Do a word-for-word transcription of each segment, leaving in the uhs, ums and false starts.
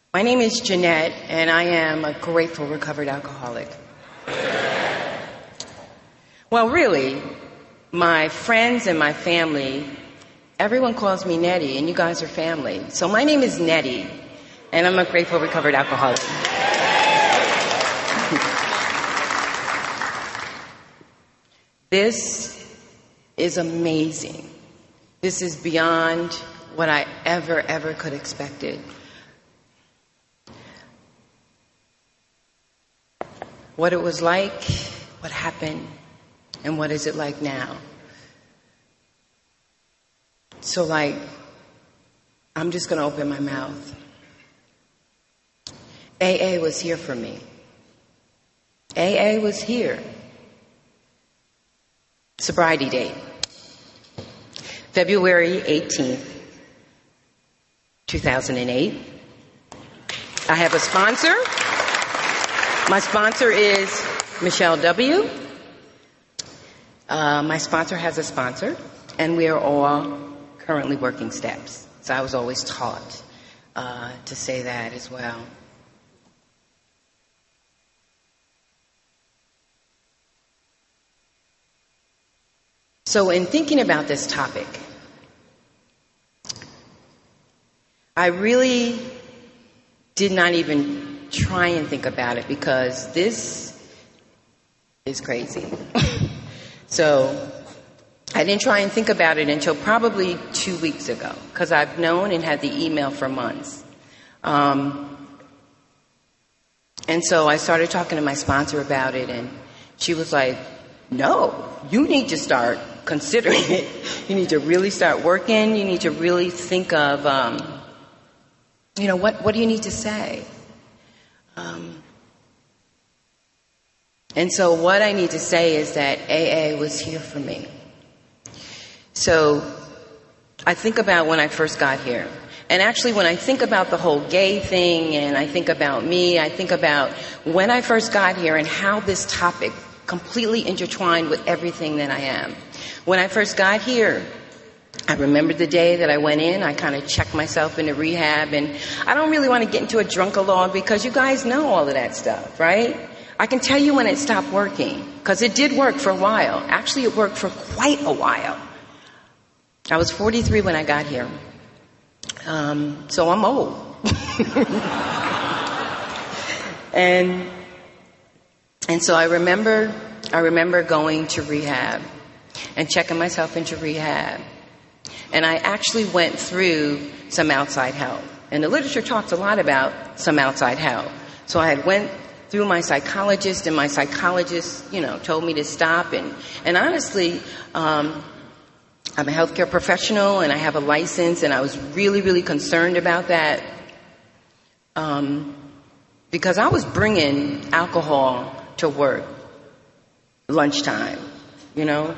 My name is Jeanette, and I am a grateful recovered alcoholic. Well, really, my friends and my family, everyone calls me Nettie, and you guys are family. So my name is Nettie, and I'm a grateful recovered alcoholic. This is amazing. This is beyond what I ever, ever could have expected. What it was like, what happened, and what is it like now? So, like, I'm just going to open my mouth. A A was here for me. A A was here. Sobriety date, February eighteenth, two thousand eight. I have a sponsor. My sponsor is Michelle W. Uh, my sponsor has a sponsor, and we are all currently working steps. So I was always taught uh, to say that as well. So in thinking about this topic, I really did not even try and think about it because this is crazy. So I didn't try and think about it until probably two weeks ago because I've known and had the email for months. Um, and so I started talking to my sponsor about it, and she was like, no, you need to start considering it. You need to really start working. You need to really think of, um, you know, what, what do you need to say? Um, and so what I need to say is that A A was here for me. So I think about when I first got here. And actually when I think about the whole gay thing and I think about me, I think about when I first got here and how this topic completely intertwined with everything that I am. When I first got here, I remember the day that I went in, I kind of checked myself into rehab, and I don't really want to get into a drunk-a-log because you guys know all of that stuff, right? I can tell you when it stopped working, because it did work for a while. Actually, it worked for quite a while. I was forty-three when I got here, um, so I'm old. and and so I remember, I remember going to rehab and checking myself into rehab. And I actually went through some outside help. And the literature talks a lot about some outside help. So I had went through my psychologist, and my psychologist, you know, told me to stop. And, and honestly, um, I'm a healthcare professional, and I have a license, and I was really, really concerned about that. Um, because I was bringing alcohol to work, lunchtime, you know.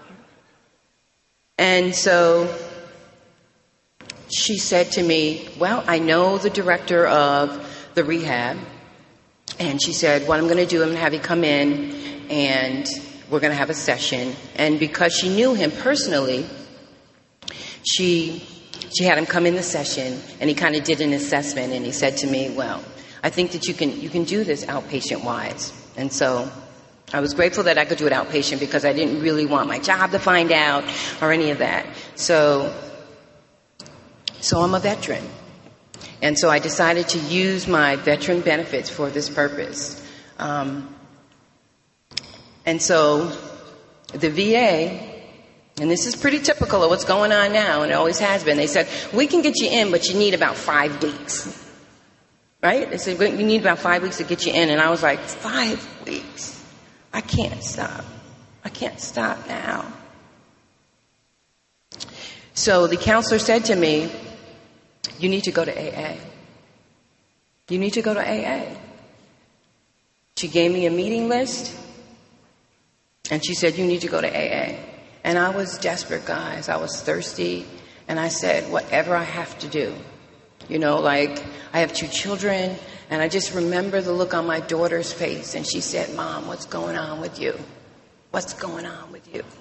And so she said to me, well, I know the director of the rehab. And she said, what I'm going to do, I'm going to have you come in and we're going to have a session. And because she knew him personally, she she had him come in the session, and he kind of did an assessment, and he said to me, well, I think that you can you can do this outpatient-wise. And so I was grateful that I could do it outpatient because I didn't really want my job to find out or any of that. So, so I'm a veteran. And so I decided to use my veteran benefits for this purpose. Um, and so the V A, and this is pretty typical of what's going on now, and it always has been, they said, we can get you in, but you need about five weeks. Right? They said, you need about five weeks to get you in. And I was like, five weeks? I can't stop. I can't stop now. So the counselor said to me, you need to go to A A. You need to go to A A. She gave me a meeting list, and she said, you need to go to A A. And I was desperate, guys. I was thirsty, and I said, whatever I have to do. You know, like, I have two children, and I just remember the look on my daughter's face, and she said, Mom, what's going on with you? What's going on with you?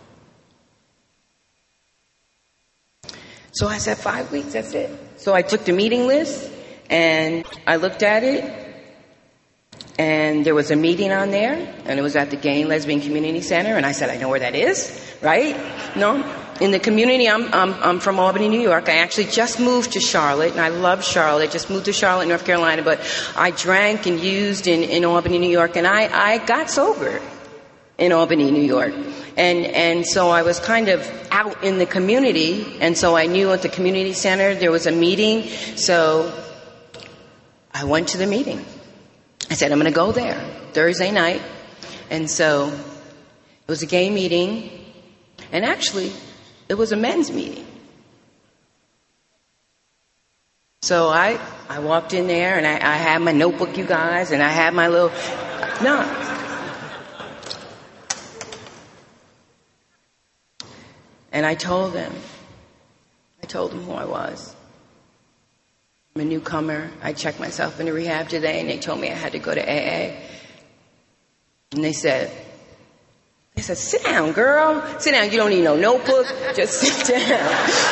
So I said, five weeks, that's it. So I took the meeting list, And I looked at it, and there was a meeting on there, and it was at the Gay and Lesbian Community Center, and I said, I know where that is, right? No? In the community, I'm, I'm, I'm from Albany, New York. I actually just moved to Charlotte, and I love Charlotte. Just moved to Charlotte, North Carolina, but I drank and used in, in Albany, New York, and I, I got sober in Albany, New York. And, and so I was kind of out in the community, and so I knew at the community center there was a meeting, so I went to the meeting. I said, I'm going to go there Thursday night. And so it was a gay meeting, and actually it was a men's meeting. So I, I walked in there, and I, I had my notebook, you guys, and I had my little, no. And I told them, I told them who I was. I'm a newcomer. I checked myself into rehab today, and they told me I had to go to A A. And they said, they said, sit down, girl. Sit down. You don't need no notebook. Just sit down.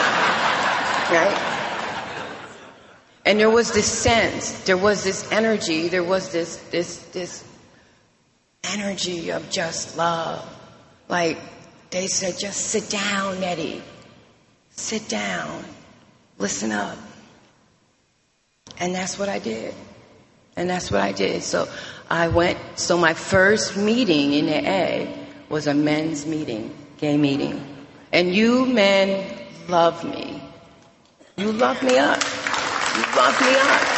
Right? And there was this sense, there was this energy, there was this, this, this energy of just love. Like, they said, just sit down, Nettie. Sit down. Listen up. And that's what I did. And that's what I did. So I went, so my first meeting in A A was a men's meeting, gay meeting. And you men love me. You love me up. You love me up.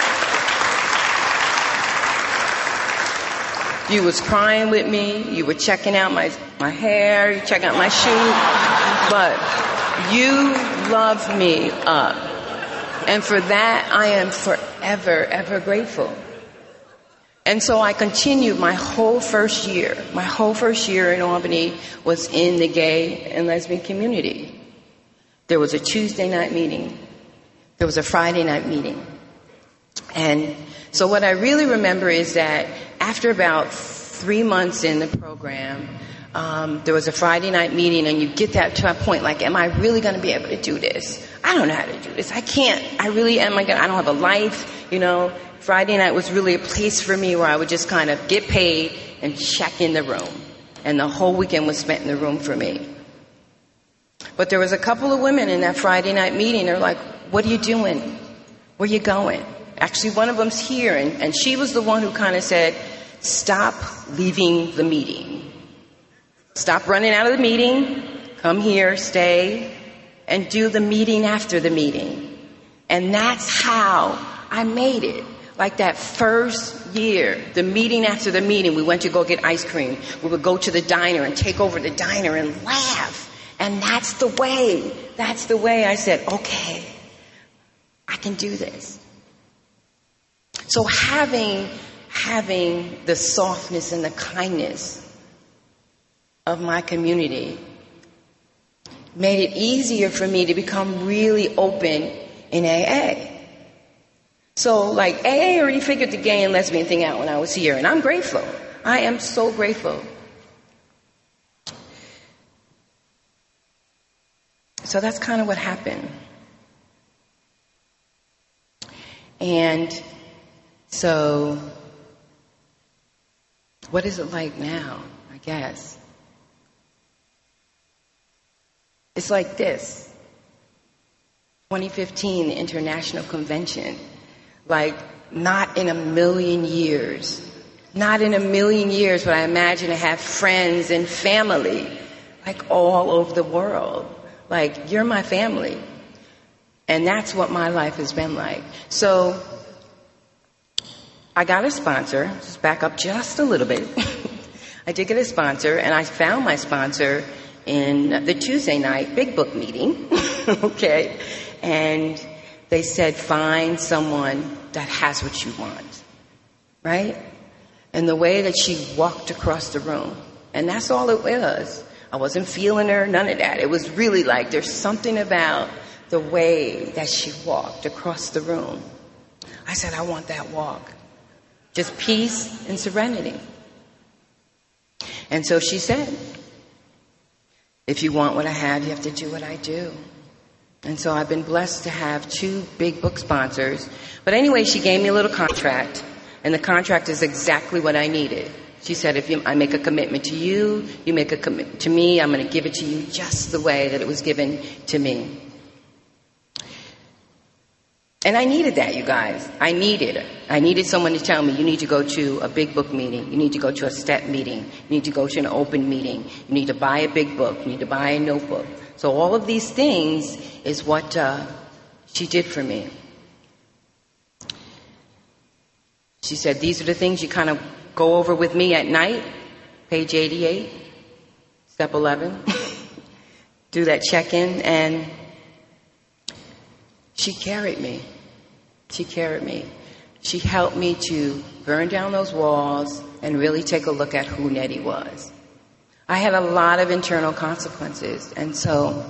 You was crying with me. You were checking out my, my hair. You checking out my shoe. But you love me up. And for that, I am forever, ever grateful. And so I continued my whole first year. My whole first year in Albany was in the gay and lesbian community. There was a Tuesday night meeting. There was a Friday night meeting. And so what I really remember is that after about three months in the program, um, there was a Friday night meeting, and you get that to a point like, am I really going to be able to do this? I don't know how to do this. I can't. I really am. I don't have a life, you know. Friday night was really a place for me where I would just kind of get paid and check in the room. And the whole weekend was spent in the room for me. But there was a couple of women in that Friday night meeting. They're like, what are you doing? Where are you going? Actually, one of them's here. And, and she was the one who kind of said, stop leaving the meeting. Stop running out of the meeting. Come here, stay, and do the meeting after the meeting. And that's how I made it. Like that first year, the meeting after the meeting, we went to go get ice cream. We would go to the diner and take over the diner and laugh. And that's the way. That's the way I said, okay, I can do this. So having, having the softness and the kindness of my community made it easier for me to become really open in A A. So, like, A A already figured the gay and lesbian thing out when I was here, and I'm grateful. I am so grateful. So that's kind of what happened. And so, what is it like now, I guess? It's like this. twenty fifteen, the International Convention. Like, not in a million years. Not in a million years would I imagine to have friends and family, like, all over the world. Like, you're my family. And that's what my life has been like. So, I got a sponsor. Just back up just a little bit. I did get a sponsor, and I found my sponsor in the Tuesday night Big Book meeting. Okay? And they said, find someone that has what you want. Right? And the way that she walked across the room. And that's all it was. I wasn't feeling her, none of that. It was really like there's something about the way that she walked across the room. I said, I want that walk. Just peace and serenity. And so she said, if you want what I have, you have to do what I do. And so I've been blessed to have two big book sponsors. But anyway, she gave me a little contract, and the contract is exactly what I needed. She said, if you, I make a commitment to you, you make a commitment to me, I'm going to give it to you just the way that it was given to me. And I needed that, you guys. I needed it. I needed someone to tell me, you need to go to a big book meeting. You need to go to a STEP meeting. You need to go to an open meeting. You need to buy a big book. You need to buy a notebook. So all of these things is what uh, she did for me. She said, these are the things you kind of go over with me at night. Page eighty-eight, step eleven. Do that check-in, and she carried me. She carried me. She helped me to burn down those walls and really take a look at who Nettie was. I had a lot of internal consequences, and so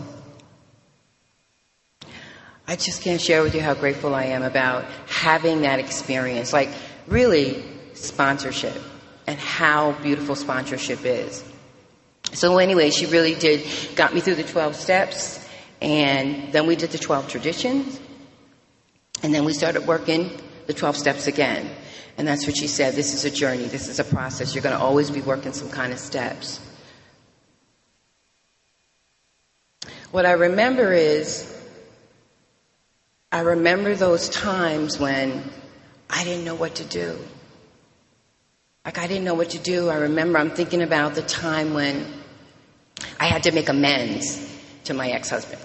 I just can't share with you how grateful I am about having that experience. Like, really, sponsorship and how beautiful sponsorship is. So anyway, she really did, got me through the twelve steps, and then we did the twelve traditions, and then we started working the twelve steps again. And that's what she said, this is a journey, this is a process. You're going to always be working some kind of steps. What I remember is, I remember those times when I didn't know what to do. Like, I didn't know what to do. I remember I'm thinking about the time when I had to make amends to my ex-husband.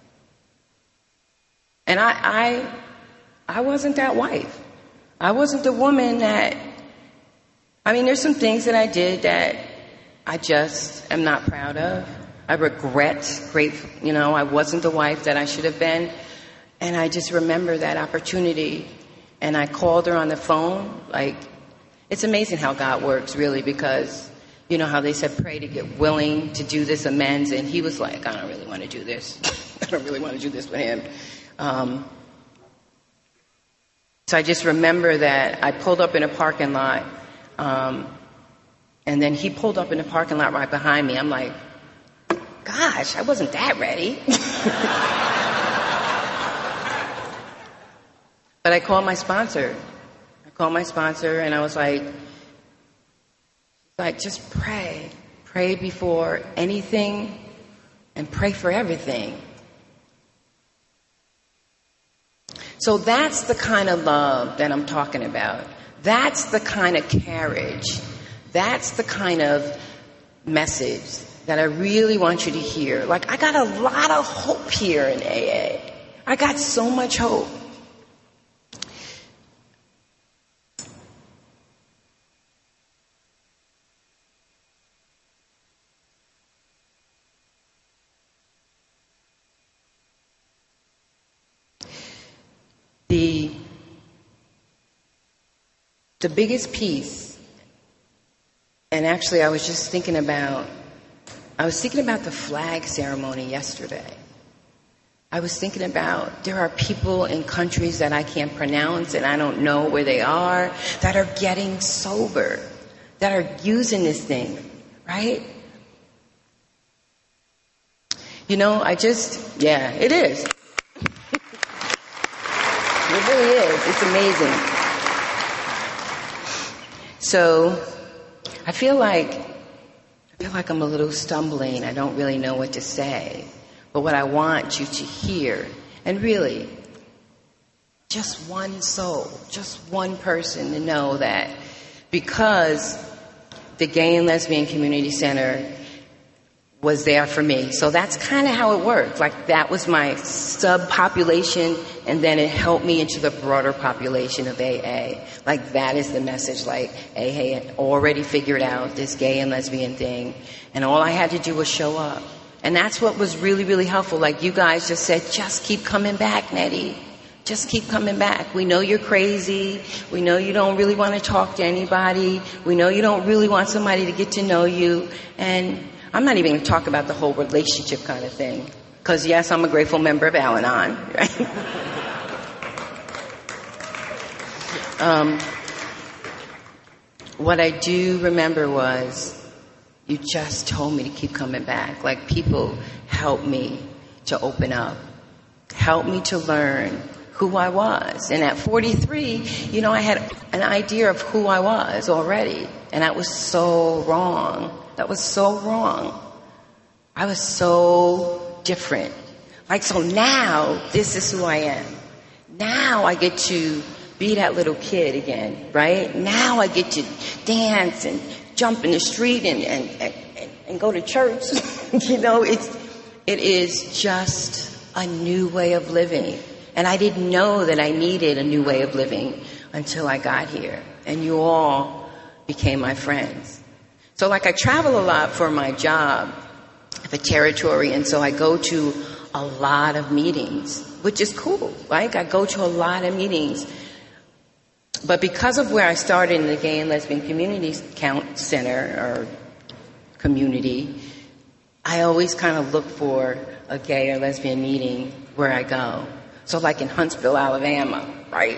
And I, I, I wasn't that wife. I wasn't the woman that, I mean, there's some things that I did that I just am not proud of. I regret, great, you know, I wasn't the wife that I should have been. And I just remember that opportunity. And I called her on the phone. Like, it's amazing how God works, really, because you know how they said pray to get willing to do this amends. And he was like, I don't really want to do this. I don't really want to do this with him. Um, so I just remember that I pulled up in a parking lot. Um, and then he pulled up in the parking lot right behind me. I'm like, gosh, I wasn't that ready. But I called my sponsor. I called my sponsor and I was like, like, just pray. Pray before anything and pray for everything. So that's the kind of love that I'm talking about. That's the kind of carriage. That's the kind of message that I really want you to hear. Like, I got a lot of hope here in A A. I got so much hope. The, the biggest piece, and actually I was just thinking about, I was thinking about the flag ceremony yesterday. I was thinking about there are people in countries that I can't pronounce and I don't know where they are, that are getting sober, that are using this thing, right? You know, I just, yeah, it is. It really is. It's amazing. So I feel like I feel like I'm a little stumbling. I don't really know what to say. But what I want you to hear, and really, just one soul, just one person to know that because the Gay and Lesbian Community Center was there for me. So that's kind of how it worked. Like, that was my subpopulation, and then it helped me into the broader population of A A. Like, that is the message. Like, A A had already figured out this gay and lesbian thing, and all I had to do was show up. And that's what was really, really helpful. Like, you guys just said, just keep coming back, Nettie. Just keep coming back. We know you're crazy. We know you don't really want to talk to anybody. We know you don't really want somebody to get to know you. And I'm not even going to talk about the whole relationship kind of thing. Because, yes, I'm a grateful member of Al-Anon, right? um, what I do remember was you just told me to keep coming back. Like, people helped me to open up. helped me to learn who I was. And at forty-three, you know, I had an idea of who I was already. And that was so wrong. That was so wrong. I was so different. Like, so now, this is who I am. Now I get to be that little kid again, right? Now I get to dance and jump in the street and, and, and, and go to church. You know, it's, it is just a new way of living. And I didn't know that I needed a new way of living until I got here. And you all became my friends. So like I travel a lot for my job, the territory, and so I go to a lot of meetings, which is cool, right? I go to a lot of meetings. But because of where I started in the Gay and Lesbian Community Count Center or community, I always kind of look for a gay or lesbian meeting where I go. So like in Huntsville, Alabama, right?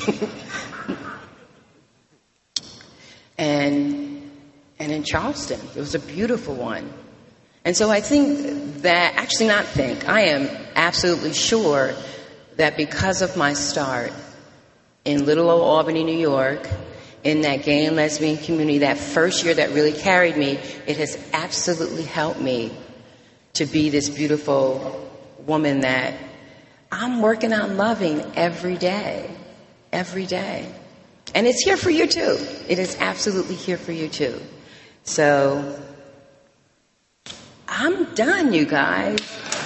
and and in Charleston, it was a beautiful one. And so I think that, actually not think, I am absolutely sure that because of my start in little old Albany, New York, in that gay and lesbian community, that first year that really carried me, it has absolutely helped me to be this beautiful woman that I'm working on loving every day, every day. And it's here for you too. It is absolutely here for you too. So, I'm done, you guys.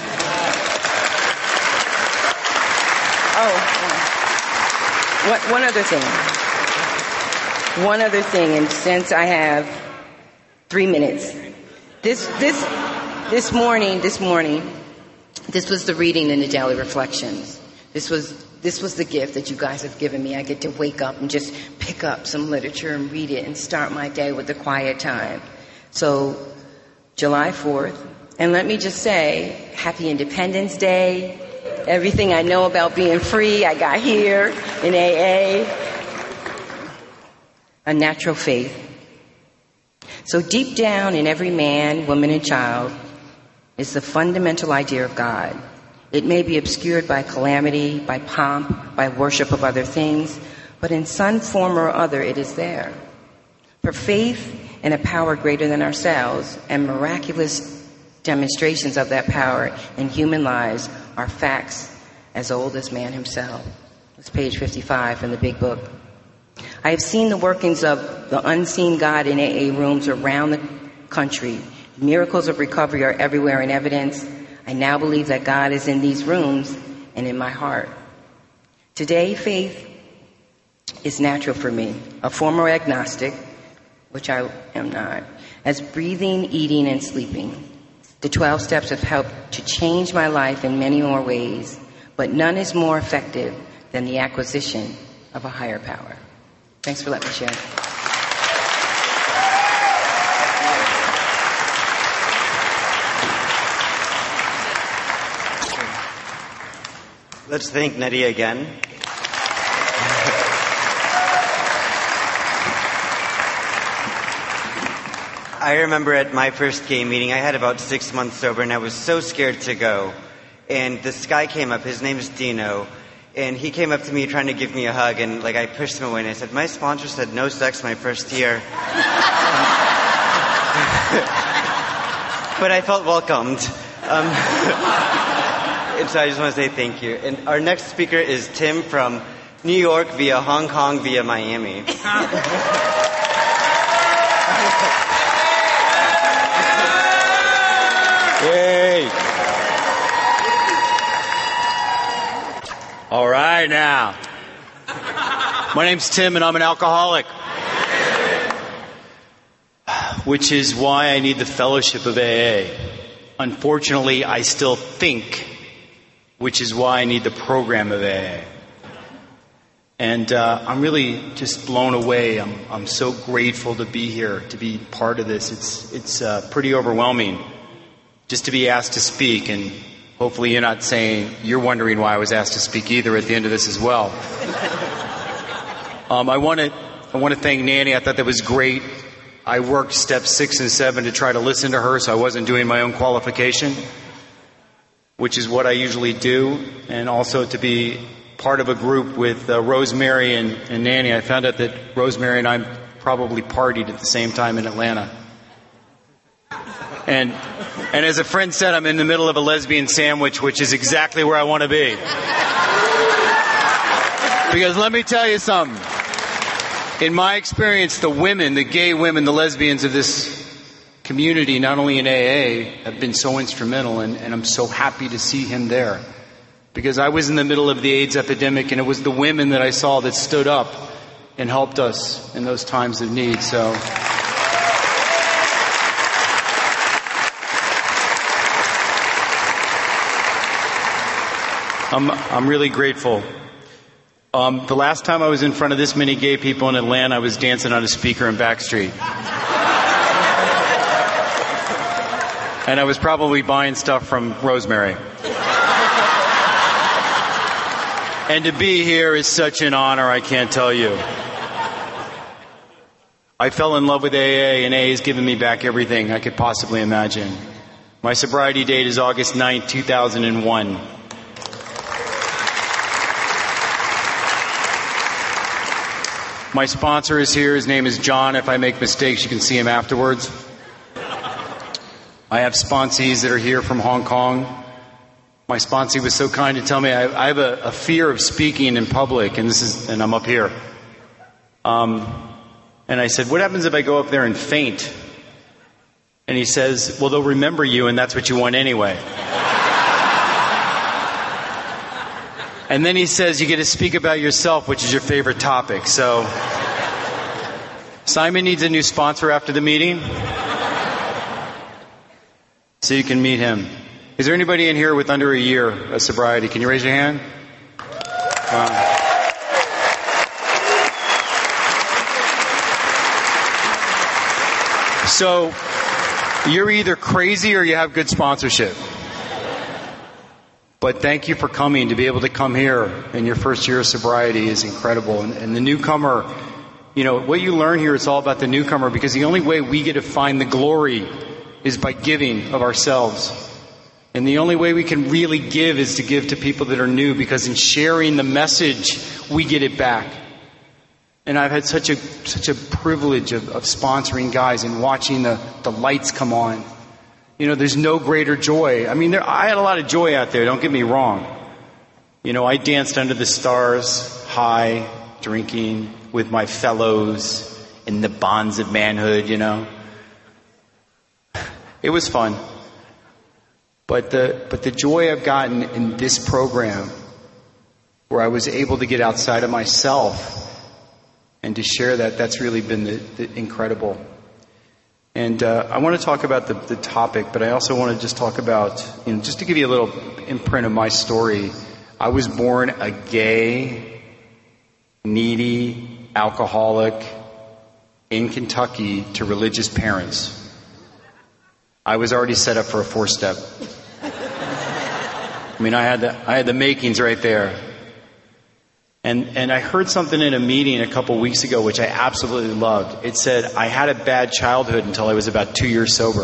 Oh, one, one other thing. One other thing, and since I have three minutes, this, this, this morning, this morning, this was the reading in the Daily Reflections. This was, this was the gift that you guys have given me. I get to wake up and just pick up some literature and read it and start my day with a quiet time. So, July fourth. And let me just say, Happy Independence Day. Everything I know about being free, I got here in A A. A natural faith. So deep down in every man, woman, and child is the fundamental idea of God. It may be obscured by calamity, by pomp, by worship of other things, but in some form or other it is there. For faith in a power greater than ourselves and miraculous demonstrations of that power in human lives are facts as old as man himself. It's page fifty-five from the big book. I have seen the workings of the unseen God in A A rooms around the country. Miracles of recovery are everywhere in evidence. I now believe that God is in these rooms and in my heart. Today, faith is natural for me, a former agnostic, which I am not, as breathing, eating, and sleeping. The twelve steps have helped to change my life in many more ways, but none is more effective than the acquisition of a higher power. Thanks for letting me share. Let's thank Nydia again. I remember at my first gay meeting, I had about six months sober, and I was so scared to go. And this guy came up, his name is Dino, and he came up to me trying to give me a hug, and like I pushed him away, and I said, my sponsor said no sex my first year. But I felt welcomed. Um, and so I just want to say thank you. And our next speaker is Tim from New York via Hong Kong via Miami. Yay! All right, now. My name's Tim, and I'm an alcoholic. Which is why I need the fellowship of A A. Unfortunately, I still think, which is why I need the program of A A. And uh, I'm really just blown away. I'm, I'm so grateful to be here, to be part of this. It's, it's uh, pretty overwhelming. Just to be asked to speak, and hopefully you're not saying you're wondering why I was asked to speak either at the end of this as well. um, I want to I want to thank Nanny. I thought that was great. I worked steps six and seven to try to listen to her, so I wasn't doing my own qualification. which is what I usually do, and also to be part of a group with uh, Rosemary and, and Nanny. I found out that Rosemary and I probably partied at the same time in Atlanta. And and as a friend said, I'm in the middle of a lesbian sandwich, which is exactly where I want to be. Because let me tell you something. In my experience, the women, the gay women, the lesbians of this community, not only in A A, have been so instrumental, and, and I'm so happy to see him there. Because I was in the middle of the AIDS epidemic, and it was the women that I saw that stood up and helped us in those times of need. So I'm, I'm really grateful. Um, the last time I was in front of this many gay people in Atlanta, I was dancing on a speaker in Backstreet. And I was probably buying stuff from Rosemary. And to be here is such an honor, I can't tell you. I fell in love with A A, and A A has given me back everything I could possibly imagine. My sobriety date is August ninth, two thousand one. My sponsor is here. His name is John. If I make mistakes, you can see him afterwards. I have sponsees that are here from Hong Kong. My sponsee was so kind to tell me I, I have a, a fear of speaking in public, and this is, and I'm up here. Um, and I said, "What happens if I go up there and faint?" And he says, "Well, they'll remember you, and that's what you want anyway." And then he says, "You get to speak about yourself, which is your favorite topic." So, Simon needs a new sponsor after the meeting, so you can meet him. Is there anybody in here with under a year of sobriety? Can you raise your hand? Wow. So, you're either crazy or you have good sponsorship. But thank you for coming. To be able to come here in your first year of sobriety is incredible. And, and the newcomer, you know, what you learn here is all about the newcomer, because the only way we get to find the glory is by giving of ourselves. And the only way we can really give is to give to people that are new, because in sharing the message, we get it back. And I've had such a such a privilege of, of sponsoring guys and watching the, the lights come on. You know, there's no greater joy. I mean, there, I had a lot of joy out there, don't get me wrong. You know, I danced under the stars, high, drinking with my fellows in the bonds of manhood, you know. It was fun. But the, but the joy I've gotten in this program, where I was able to get outside of myself and to share that, that's really been the, the incredible. And uh, I want to talk about the, the topic, but I also want to just talk about, you know, just to give you a little imprint of my story. I was born a gay, needy, alcoholic in Kentucky to religious parents. I was already set up for a four-step. I mean, I had the, I had the makings right there. And and I heard something in a meeting a couple weeks ago, which I absolutely loved. It said, I had a bad childhood until I was about two years sober.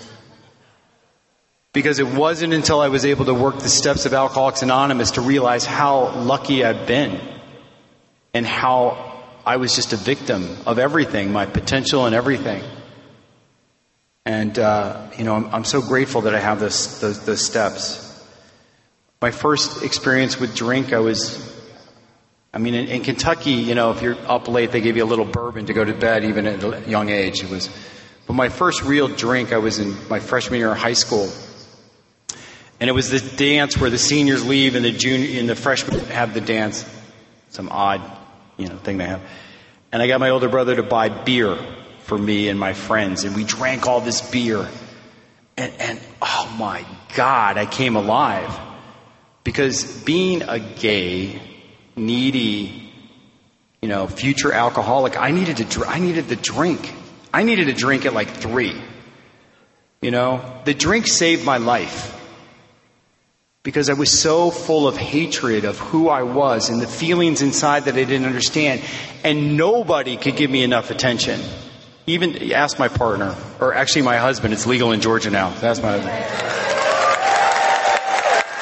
Because it wasn't until I was able to work the steps of Alcoholics Anonymous to realize how lucky I've been. And how I was just a victim of everything, my potential and everything. And, uh, you know, I'm, I'm so grateful that I have this, those, those steps. My first experience with drink, I was... I mean, in, in Kentucky, you know, if you're up late, they give you a little bourbon to go to bed, even at a young age. It was, but my first real drink, I was in my freshman year of high school, and it was the dance where the seniors leave and the junior and the freshmen have the dance. Some odd, you know, thing they have. And I got my older brother to buy beer for me and my friends, and we drank all this beer, and, and oh my God, I came alive, because being a gay, needy, you know, future alcoholic, I needed to, dr- I needed the drink. I needed a drink at like three. You know, the drink saved my life. Because I was so full of hatred of who I was and the feelings inside that I didn't understand. And nobody could give me enough attention. Even, ask my partner, or actually my husband. It's legal in Georgia now. Ask my husband.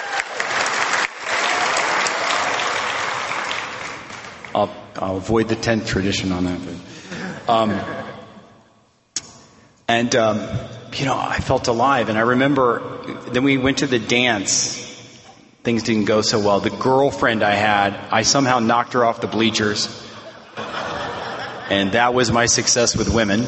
I'll avoid the tenth tradition on that. But, um, and, um, you know, I felt alive. And I remember then we went to the dance. Things didn't go so well. The girlfriend I had, I somehow knocked her off the bleachers. And that was my success with women.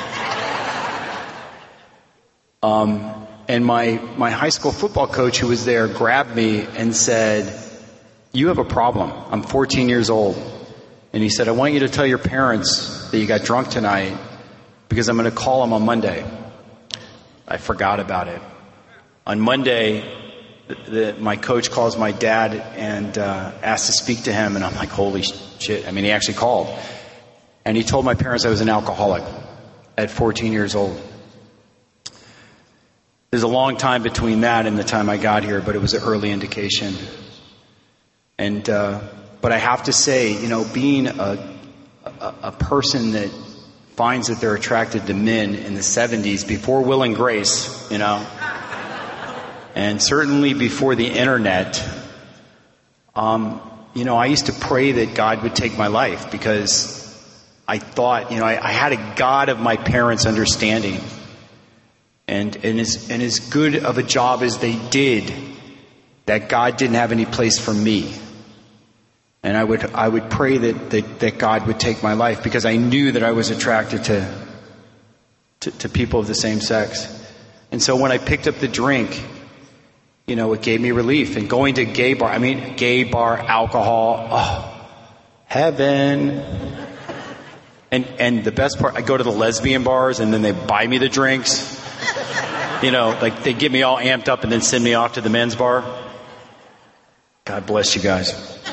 Um, and my, my high school football coach who was there grabbed me and said, "You have a problem. I'm fourteen years old." And he said, "I want you to tell your parents that you got drunk tonight because I'm going to call them on Monday." I forgot about it. On Monday, the, the, my coach calls my dad and uh, asks to speak to him. And I'm like, holy shit. I mean, he actually called. And he told my parents I was an alcoholic at fourteen years old. There's a long time between that and the time I got here, but it was an early indication. And, uh, but I have to say, you know, being a, a, a person that finds that they're attracted to men in the seventies, before Will and Grace, you know, and certainly before the internet, um, you know, I used to pray that God would take my life because I thought, you know, I, I had a God of my parents' understanding. And, and, as, and as good of a job as they did, that God didn't have any place for me. And I would, I would pray that, that, that God would take my life because I knew that I was attracted to, to, to people of the same sex. And so when I picked up the drink, you know, it gave me relief. And going to gay bar, I mean, gay bar, alcohol, oh, heaven. And, and the best part, I go to the lesbian bars and then they buy me the drinks. You know, like they get me all amped up and then send me off to the men's bar. God bless you guys.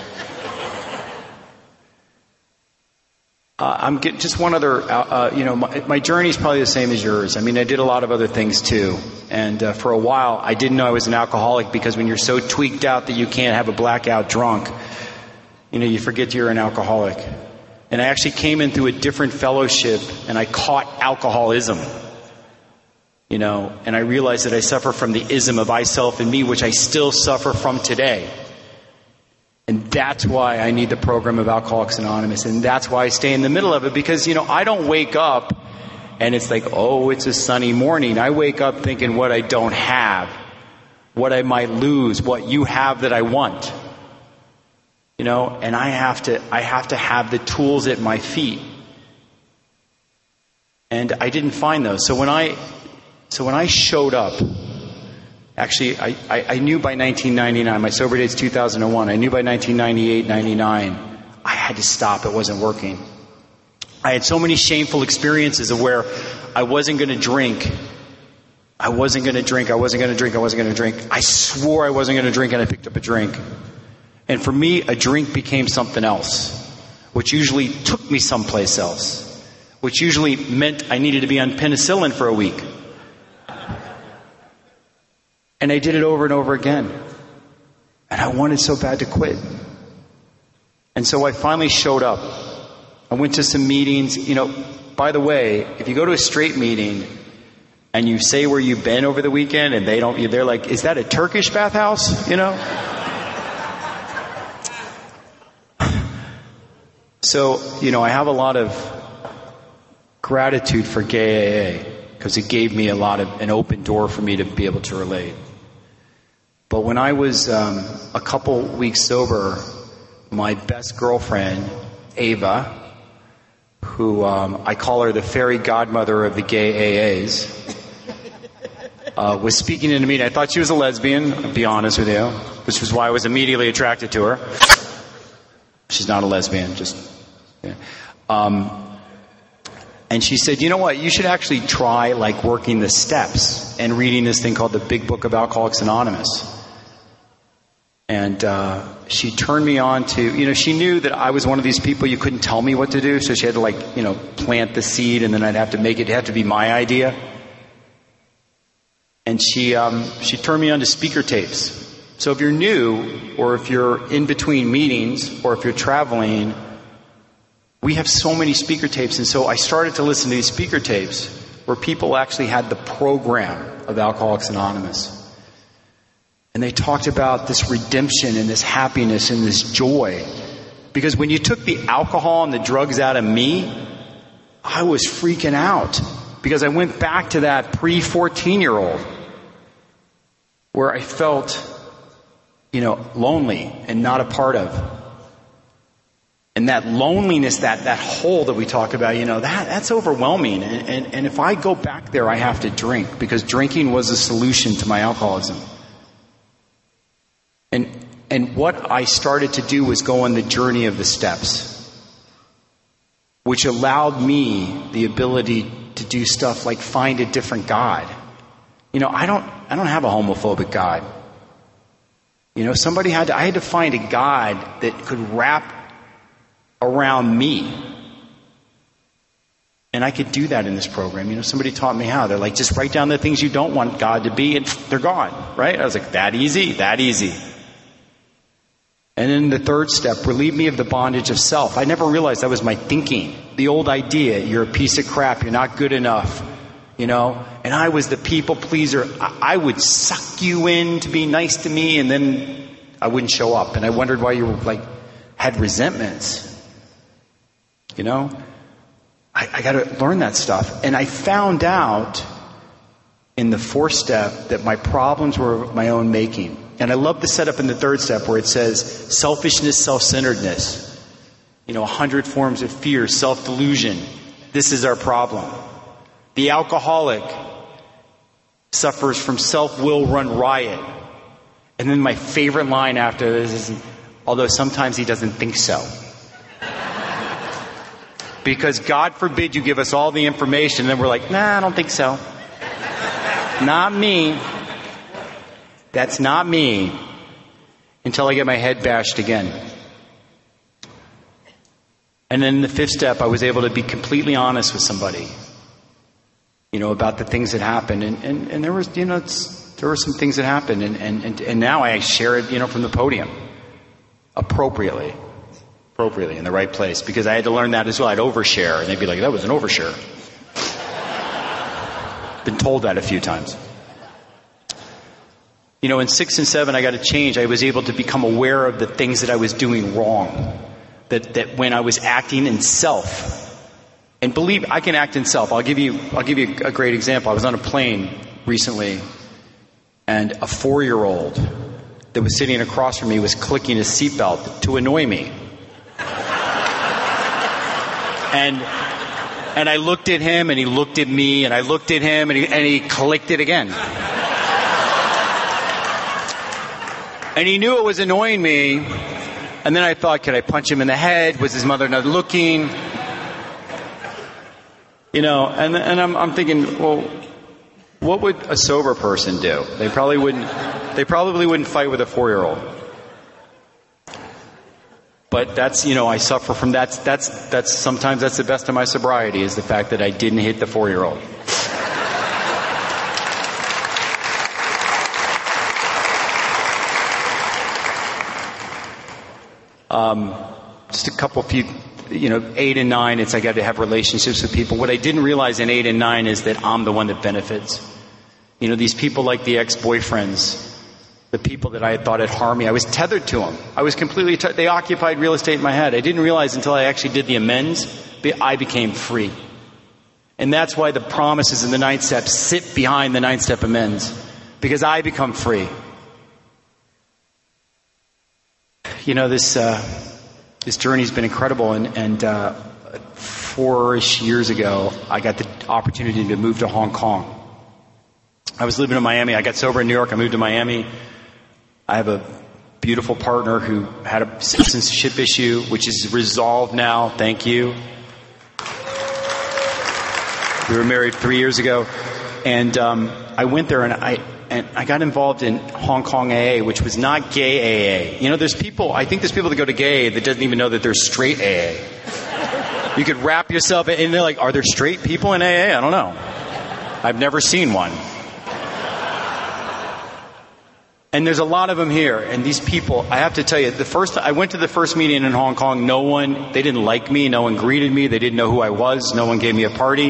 Uh, I'm get, just one other, uh, uh, you know, my, my journey is probably the same as yours. I mean, I did a lot of other things too. And uh, for a while, I didn't know I was an alcoholic because when you're so tweaked out that you can't have a blackout drunk, you know, you forget you're an alcoholic. And I actually came in through a different fellowship and I caught alcoholism. You know, and I realized that I suffer from the ism of I, self, and me, which I still suffer from today. And that's why I need the program of Alcoholics Anonymous. And that's why I stay in the middle of it. Because, you know, I don't wake up and it's like, oh, it's a sunny morning. I wake up thinking what I don't have, what I might lose, what you have that I want. You know, and I have to, I have to have the tools at my feet. And I didn't find those. So when I, so when I showed up, actually, I, I, I knew by nineteen ninety-nine, my sober date's two thousand one, I knew by nineteen ninety-eight, ninety-nine, I had to stop, it wasn't working. I had so many shameful experiences of where I wasn't going to drink. I wasn't going to drink, I wasn't going to drink, I wasn't going to drink. I swore I wasn't going to drink and I picked up a drink. And for me, a drink became something else, which usually took me someplace else, which usually meant I needed to be on penicillin for a week. And I did it over and over again. And I wanted so bad to quit. And so I finally showed up. I went to some meetings. You know, by the way, if you go to a straight meeting and you say where you've been over the weekend and they don't, they're like, is that a Turkish bathhouse? You know? So, you know, I have a lot of gratitude for gay A A because it gave me a lot of, an open door for me to be able to relate. But when I was um, a couple weeks sober, my best girlfriend, Ava, who um, I call her the fairy godmother of the gay A As, uh, was speaking in a meeting. I thought she was a lesbian, I'll be honest with you, which was why I was immediately attracted to her. She's not a lesbian, just... Yeah. Um, and she said, you know what, you should actually try like working the steps and reading this thing called the Big Book of Alcoholics Anonymous. And uh, she turned me on to, you know, she knew that I was one of these people you couldn't tell me what to do, so she had to like, you know, plant the seed and then I'd have to make it, it'd have to be my idea. And she, um, she turned me on to speaker tapes. So if you're new, or if you're in between meetings, or if you're traveling, we have so many speaker tapes. And so I started to listen to these speaker tapes where people actually had the program of Alcoholics Anonymous. And they talked about this redemption and this happiness and this joy Because when you took the alcohol and the drugs out of me, I was freaking out. Because I went back to that pre-fourteen-year-old where I felt, you know, lonely and not a part of. And that loneliness, that, that hole that we talk about, you know, that, that's overwhelming. And, and, and if I go back there, I have to drink, because drinking was a solution to my alcoholism. And, and what I started to do was go on the journey of the steps, which allowed me the ability to do stuff like find a different God. You know, I don't, I don't have a homophobic God. You know, somebody had to, I had to find a God that could wrap around me. And I could do that in this program. You know, somebody taught me how. They're like, just write down the things you don't want God to be, and they're gone, right? I was like, that easy? That easy. And then the third step, relieve me of the bondage of self. I never realized that was my thinking. The old idea, you're a piece of crap, you're not good enough, you know? And I was the people pleaser. I would suck you in to be nice to me, and then I wouldn't show up. And I wondered why you were like, had resentments. You know, I, I got to learn that stuff. And I found out in the fourth step that my problems were of my own making. And I love the setup in the third step where it says selfishness, self-centeredness. You know, a hundred forms of fear, self-delusion. This is our problem. The alcoholic suffers from self-will run riot. And then my favorite line after this is, although sometimes he doesn't think so. Because God forbid you give us all the information and then we're like, nah, I don't think so. Not me. That's not me. Until I get my head bashed again. And then in the fifth step, I was able to be completely honest with somebody. You know, about the things that happened. And, and, and there was, you know, it's, there were some things that happened. And, and, and, and now I share it, you know, from the podium. Appropriately. Appropriately, in the right place. Because I had to learn that as well. I'd overshare. And they'd be like, that was an overshare. Been told that a few times. You know, in six and seven, I got to change. I was able to become aware of the things that I was doing wrong. That, that when I was acting in self. And believe, I can act in self. I'll give you, I'll give you a great example. I was on a plane recently. And a four-year-old that was sitting across from me was clicking his seatbelt to annoy me. And and I looked at him, and he looked at me, and I looked at him, and he, and he clicked it again. And he knew it was annoying me. And then I thought, could I punch him in the head? Was his mother not looking? You know, and and I'm I'm thinking, well, what would a sober person do? They probably wouldn't. They probably wouldn't fight with a four-year-old. But that's, you know, I suffer from that. That's, that's, sometimes that's the best of my sobriety, is the fact that I didn't hit the four-year-old. Um, just a couple few, you know, eight and nine, it's I got to have relationships with people. What I didn't realize in eight and nine is that I'm the one that benefits. You know, these people like the ex-boyfriends, the people that I had thought had harmed me, I was tethered to them. I was completely, te- they occupied real estate in my head. I didn't realize until I actually did the amends, I became free. And that's why the promises in the ninth step sit behind the ninth step amends. Because I become free. You know, this, uh, this journey's been incredible. And, and, uh, four-ish years ago, I got the opportunity to move to Hong Kong. I was living in Miami. I got sober in New York. I moved to Miami. I have a beautiful partner who had a citizenship issue, which is resolved now. Thank you. We were married three years ago. And um, I went there and I and I got involved in Hong Kong A A, which was not gay A A. You know, there's people, I think there's people that go to gay A A that doesn't even know that there's straight A A. You could wrap yourself in, and they're like, are there straight people in A A? I don't know. I've never seen one. And there's a lot of them here. And these people, I have to tell you, the first, I went to the first meeting in Hong Kong. No one, they didn't like me. No one greeted me. They didn't know who I was. No one gave me a party.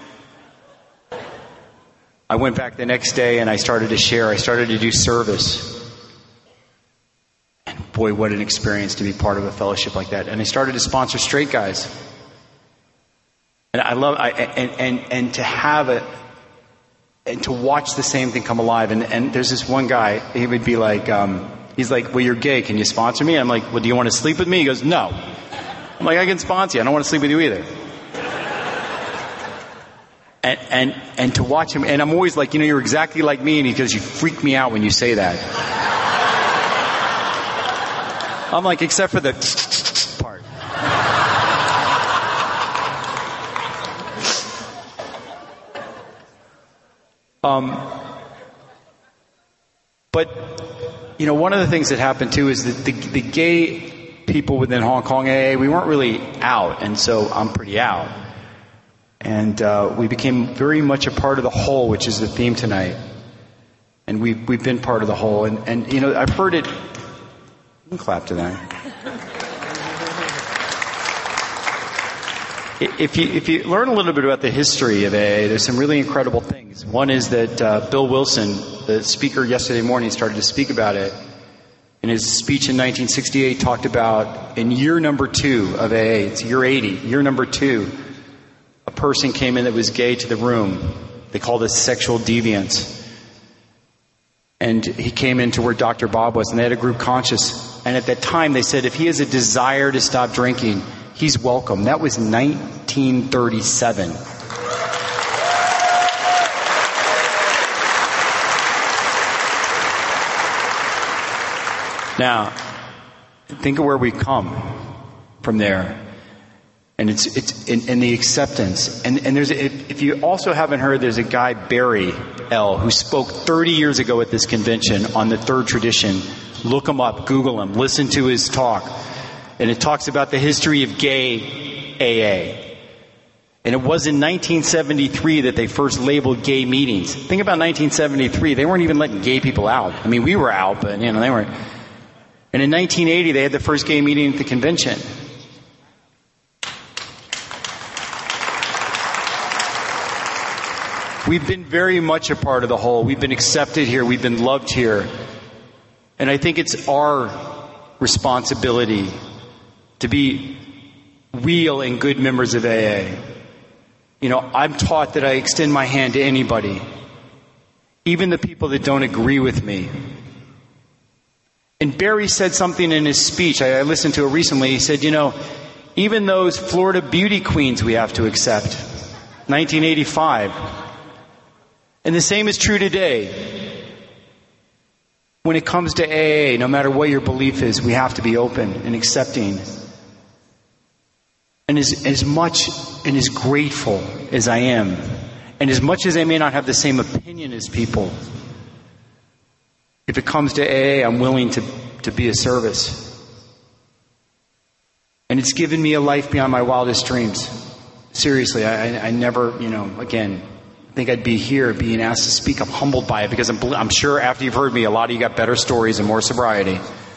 I went back the next day and I started to share. I started to do service. And boy, boy, what an experience to be part of a fellowship like that. And I started to sponsor straight guys. And I love, I, and, and, and to have a, and to watch the same thing come alive. And, and there's this one guy, he would be like, um, he's like, well, you're gay. Can you sponsor me? I'm like, well, do you want to sleep with me? He goes, no. I'm like, I can sponsor you. I don't want to sleep with you either. And, and, and to watch him, and I'm always like, you know, you're exactly like me. And he goes, you freak me out when you say that. I'm like, except for the part. Um, but, you know, one of the things that happened too is that the, the gay people within Hong Kong A A, we weren't really out, and so I'm pretty out. And uh, we became very much a part of the whole, which is the theme tonight. And we've, we've been part of the whole. And, and, you know, I've heard it. You can clap to that. If you, if you learn a little bit about the history of A A, there's some really incredible things. One is that uh, Bill Wilson, the speaker yesterday morning, started to speak about it. In his speech in nineteen sixty-eight, talked about in year number two of A A, it's year eighty, year number two, a person came in that was gay to the room. They called it sexual deviance. And he came into where Doctor Bob was, and they had a group conscious. And at that time, they said, if he has a desire to stop drinking, he's welcome. That was nineteen thirty-seven. Now, think of where we've come from there. And it's, it's, in, in the acceptance. And, and there's, if, if you also haven't heard, there's a guy, Barry L., who spoke thirty years ago at this convention on the third tradition. Look him up, Google him, listen to his talk. And it talks about the history of gay A A. And it was in nineteen seventy-three that they first labeled gay meetings. Think about nineteen seventy-three. They weren't even letting gay people out. I mean, we were out, but, you know, they weren't. And in nineteen eighty, they had the first gay meeting at the convention. We've been very much a part of the whole. We've been accepted here. We've been loved here. And I think it's our responsibility to be real and good members of A A. You know, I'm taught that I extend my hand to anybody, even the people that don't agree with me. And Barry said something in his speech, I, I listened to it recently. He said, you know, even those Florida beauty queens we have to accept. nineteen eighty-five. And the same is true today. When it comes to A A, no matter what your belief is, we have to be open and accepting. And as, as much and as grateful as I am, and as much as I may not have the same opinion as people, if it comes to A A, I'm willing to, to be a service. And it's given me a life beyond my wildest dreams. Seriously, I, I never, you know, again, I think I'd be here being asked to speak. I'm humbled by it because I'm, I'm sure after you've heard me, a lot of you got better stories and more sobriety.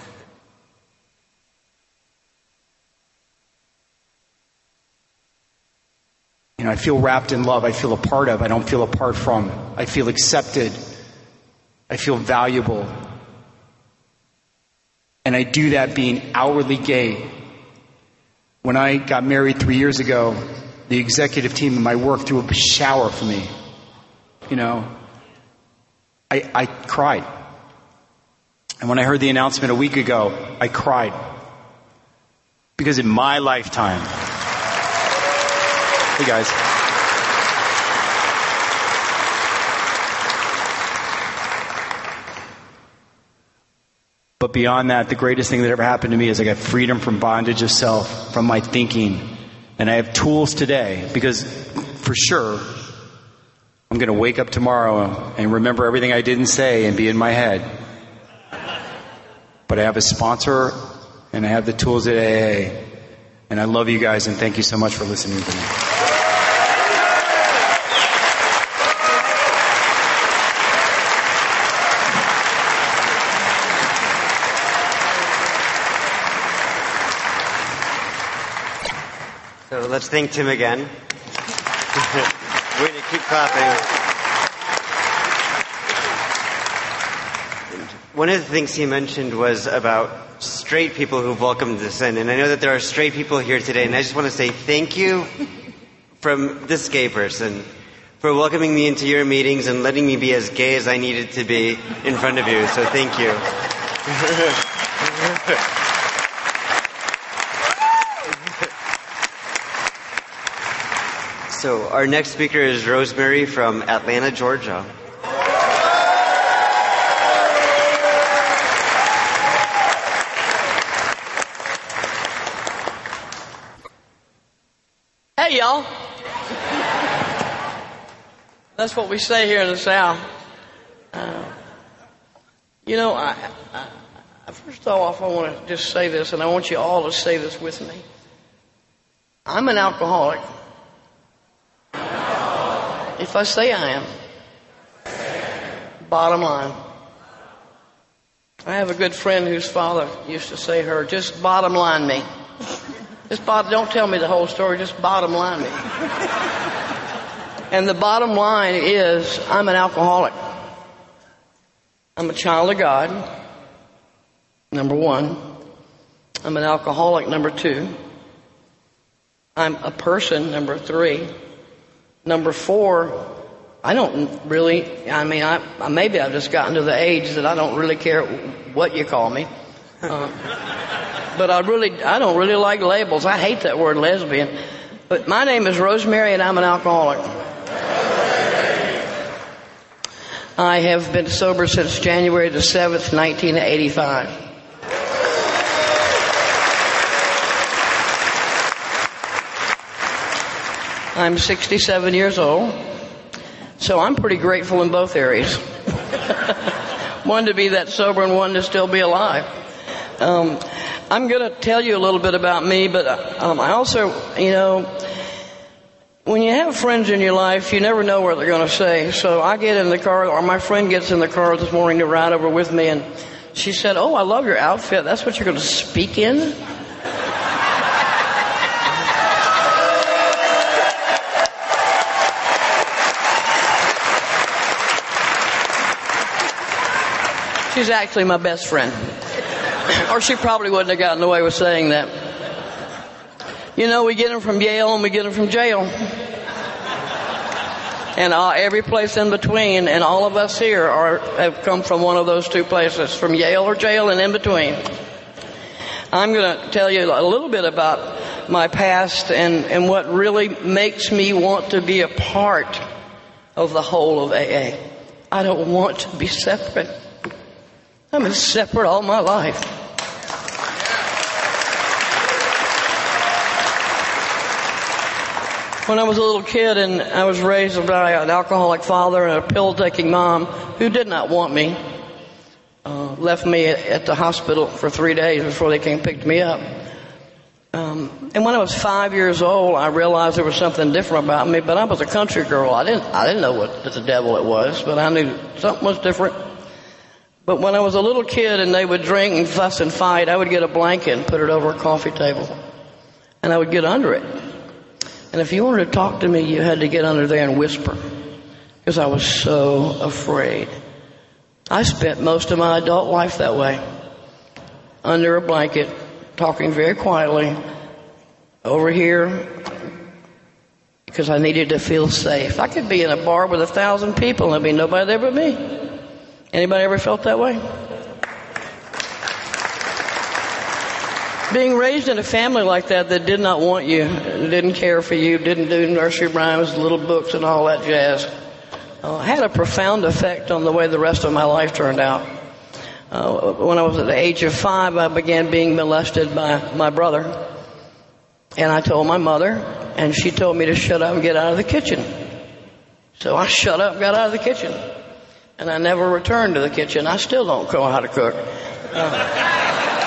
You know, I feel wrapped in love. I feel a part of. I don't feel apart from. I feel accepted. I feel valuable. And I do that being outwardly gay. When I got married three years ago, the executive team in my work threw a shower for me. You know, I, I cried. And when I heard the announcement a week ago, I cried. Because in my lifetime, hey guys, but beyond that, the greatest thing that ever happened to me is I got freedom from bondage of self, from my thinking. And I have tools today because for sure, I'm going to wake up tomorrow and remember everything I didn't say and be in my head. But I have a sponsor and I have the tools at A A. And I love you guys and thank you so much for listening to me. So let's thank Tim again. Way to keep clapping. And one of the things he mentioned was about straight people who've welcomed us in. And I know that there are straight people here today, and I just want to say thank you from this gay person for welcoming me into your meetings and letting me be as gay as I needed to be in front of you. So thank you. So our next speaker is Rosemary from Atlanta, Georgia. Hey, y'all. That's what we say here in the South. Uh, you know, I, I, first off, I want to just say this, and I want you all to say this with me. I'm an alcoholic. If I say I am. Bottom line. I have a good friend whose father used to say to her, just bottom line me. Just bottom, don't tell me the whole story, just bottom line me. And the bottom line is, I'm an alcoholic. I'm a child of God, number one. I'm an alcoholic, number two. I'm a person, number three. Number four, I don't really, I mean, I, maybe I've just gotten to the age that I don't really care what you call me. Uh, but I really, I don't really like labels. I hate that word lesbian. But my name is Rosemary and I'm an alcoholic. I have been sober since January the seventh, nineteen eighty-five. I'm sixty-seven years old, so I'm pretty grateful in both areas. One to be that sober and one to still be alive. Um, I'm going to tell you a little bit about me, but um, I also, you know, when you have friends in your life, you never know what they're going to say. So I get in the car, or my friend gets in the car this morning to ride over with me, and she said, "Oh, I love your outfit. That's what you're going to speak in?" She's actually my best friend. Or she probably wouldn't have gotten away with saying that. You know, we get them from Yale and we get them from jail. And uh, every place in between, and all of us here are have come from one of those two places, from Yale or jail and in between. I'm going to tell you a little bit about my past and, and what really makes me want to be a part of the whole of A A. I don't want to be separate. I've been separate all my life. When I was a little kid and I was raised by an alcoholic father and a pill-taking mom who did not want me, uh, left me at the hospital for three days before they came and picked me up. Um, and when I was five years old, I realized there was something different about me, but I was a country girl. I didn't, I didn't know what the devil it was, but I knew something was different. But when I was a little kid and they would drink and fuss and fight, I would get a blanket and put it over a coffee table. And I would get under it. And if you wanted to talk to me, you had to get under there and whisper. Because I was so afraid. I spent most of my adult life that way. Under a blanket, talking very quietly, over here, because I needed to feel safe. I could be in a bar with a thousand people and there'd be nobody there but me. Anybody ever felt that way? Being raised in a family like that that did not want you, didn't care for you, didn't do nursery rhymes, little books and all that jazz, uh, had a profound effect on the way the rest of my life turned out. Uh, when I was at the age of five, I began being molested by my brother. And I told my mother, and she told me to shut up and get out of the kitchen. So I shut up and got out of the kitchen. And I never returned to the kitchen. I still don't know how to cook. Uh,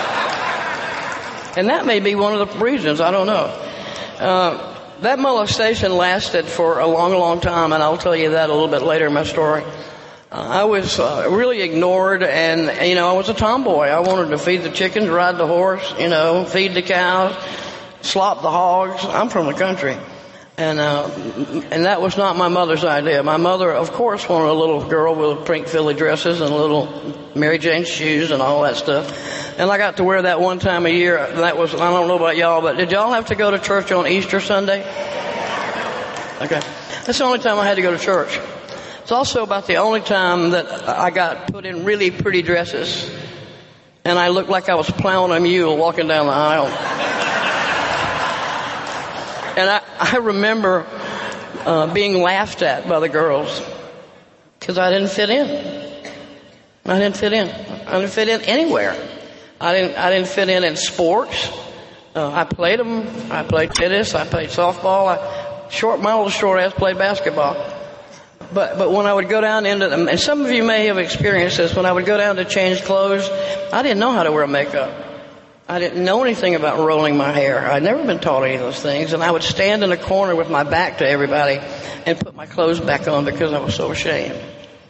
and that may be one of the reasons. I don't know. Uh, that molestation lasted for a long, long time, and I'll tell you that a little bit later in my story. Uh, I was uh, really ignored, and, you know, I was a tomboy. I wanted to feed the chickens, ride the horse, you know, feed the cows, slop the hogs. I'm from the country. And uh, and that was not my mother's idea. My mother, of course, wanted a little girl with pink Philly dresses and little Mary Jane shoes and all that stuff. And I got to wear that one time a year. That was, I don't know about y'all, but did y'all have to go to church on Easter Sunday? Okay. That's the only time I had to go to church. It's also about the only time that I got put in really pretty dresses. And I looked like I was plowing a mule walking down the aisle. And I, I remember uh, being laughed at by the girls because I didn't fit in. I didn't fit in. I didn't fit in anywhere. I didn't. I didn't fit in in sports. Uh, I played them. I played tennis. I played softball. I, short, my little short ass played basketball. But but when I would go down into them, and some of you may have experienced this, when I would go down to change clothes, I didn't know how to wear makeup. I didn't know anything about rolling my hair. I'd never been taught any of those things. And I would stand in a corner with my back to everybody and put my clothes back on because I was so ashamed.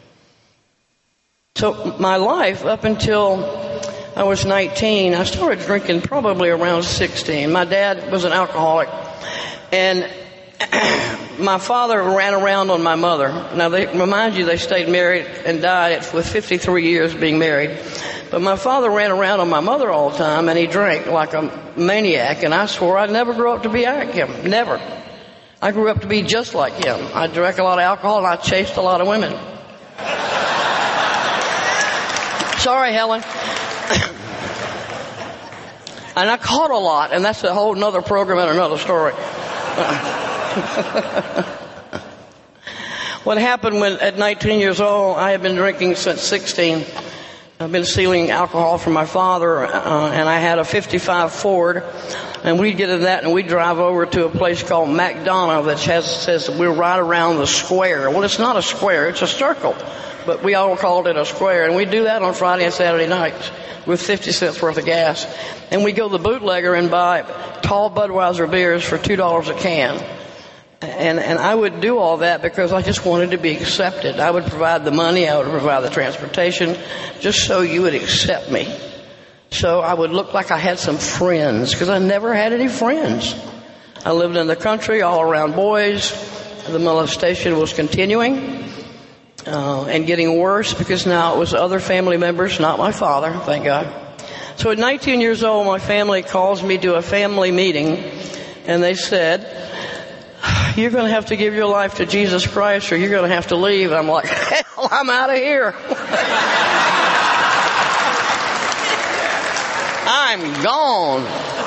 So my life up until I was nineteen, I started drinking probably around sixteen. My dad was an alcoholic, and my father ran around on my mother. Now, they, remind you, they stayed married and died with fifty-three years being married. But my father ran around on my mother all the time, and he drank like a maniac, and I swore I'd never grow up to be like him. Never. I grew up to be just like him. I drank a lot of alcohol, and I chased a lot of women. Sorry, Helen. And I caught a lot, and that's a whole nother program and another story. What happened when, at nineteen years old, I had been drinking since sixteen. I've been stealing alcohol from my father, uh, and I had a fifty-five Ford, and we'd get in that and we'd drive over to a place called McDonough that has, says we're right around the square. Well, it's not a square, it's a circle, but we all called it a square, and we'd do that on Friday and Saturday nights with fifty cents worth of gas. And we'd go to the bootlegger and buy tall Budweiser beers for two dollars a can. And, and I would do all that because I just wanted to be accepted. I would provide the money, I would provide the transportation, just so you would accept me. So I would look like I had some friends, because I never had any friends. I lived in the country, all around boys. The molestation was continuing uh, and getting worse, because now it was other family members, not my father, thank God. So at nineteen years old, my family calls me to a family meeting, and they said, you're going to have to give your life to Jesus Christ, or you're going to have to leave. I'm like, hell, I'm out of here. I'm gone.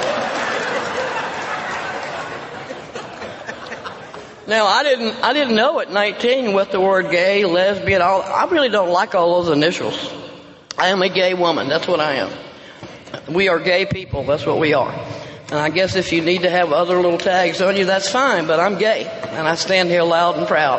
Now, I didn't, I didn't know at nineteen what the word gay, lesbian, all, I really don't like all those initials. I am a gay woman. That's what I am. We are gay people. That's what we are. And I guess if you need to have other little tags on you, that's fine, but I'm gay, and I stand here loud and proud.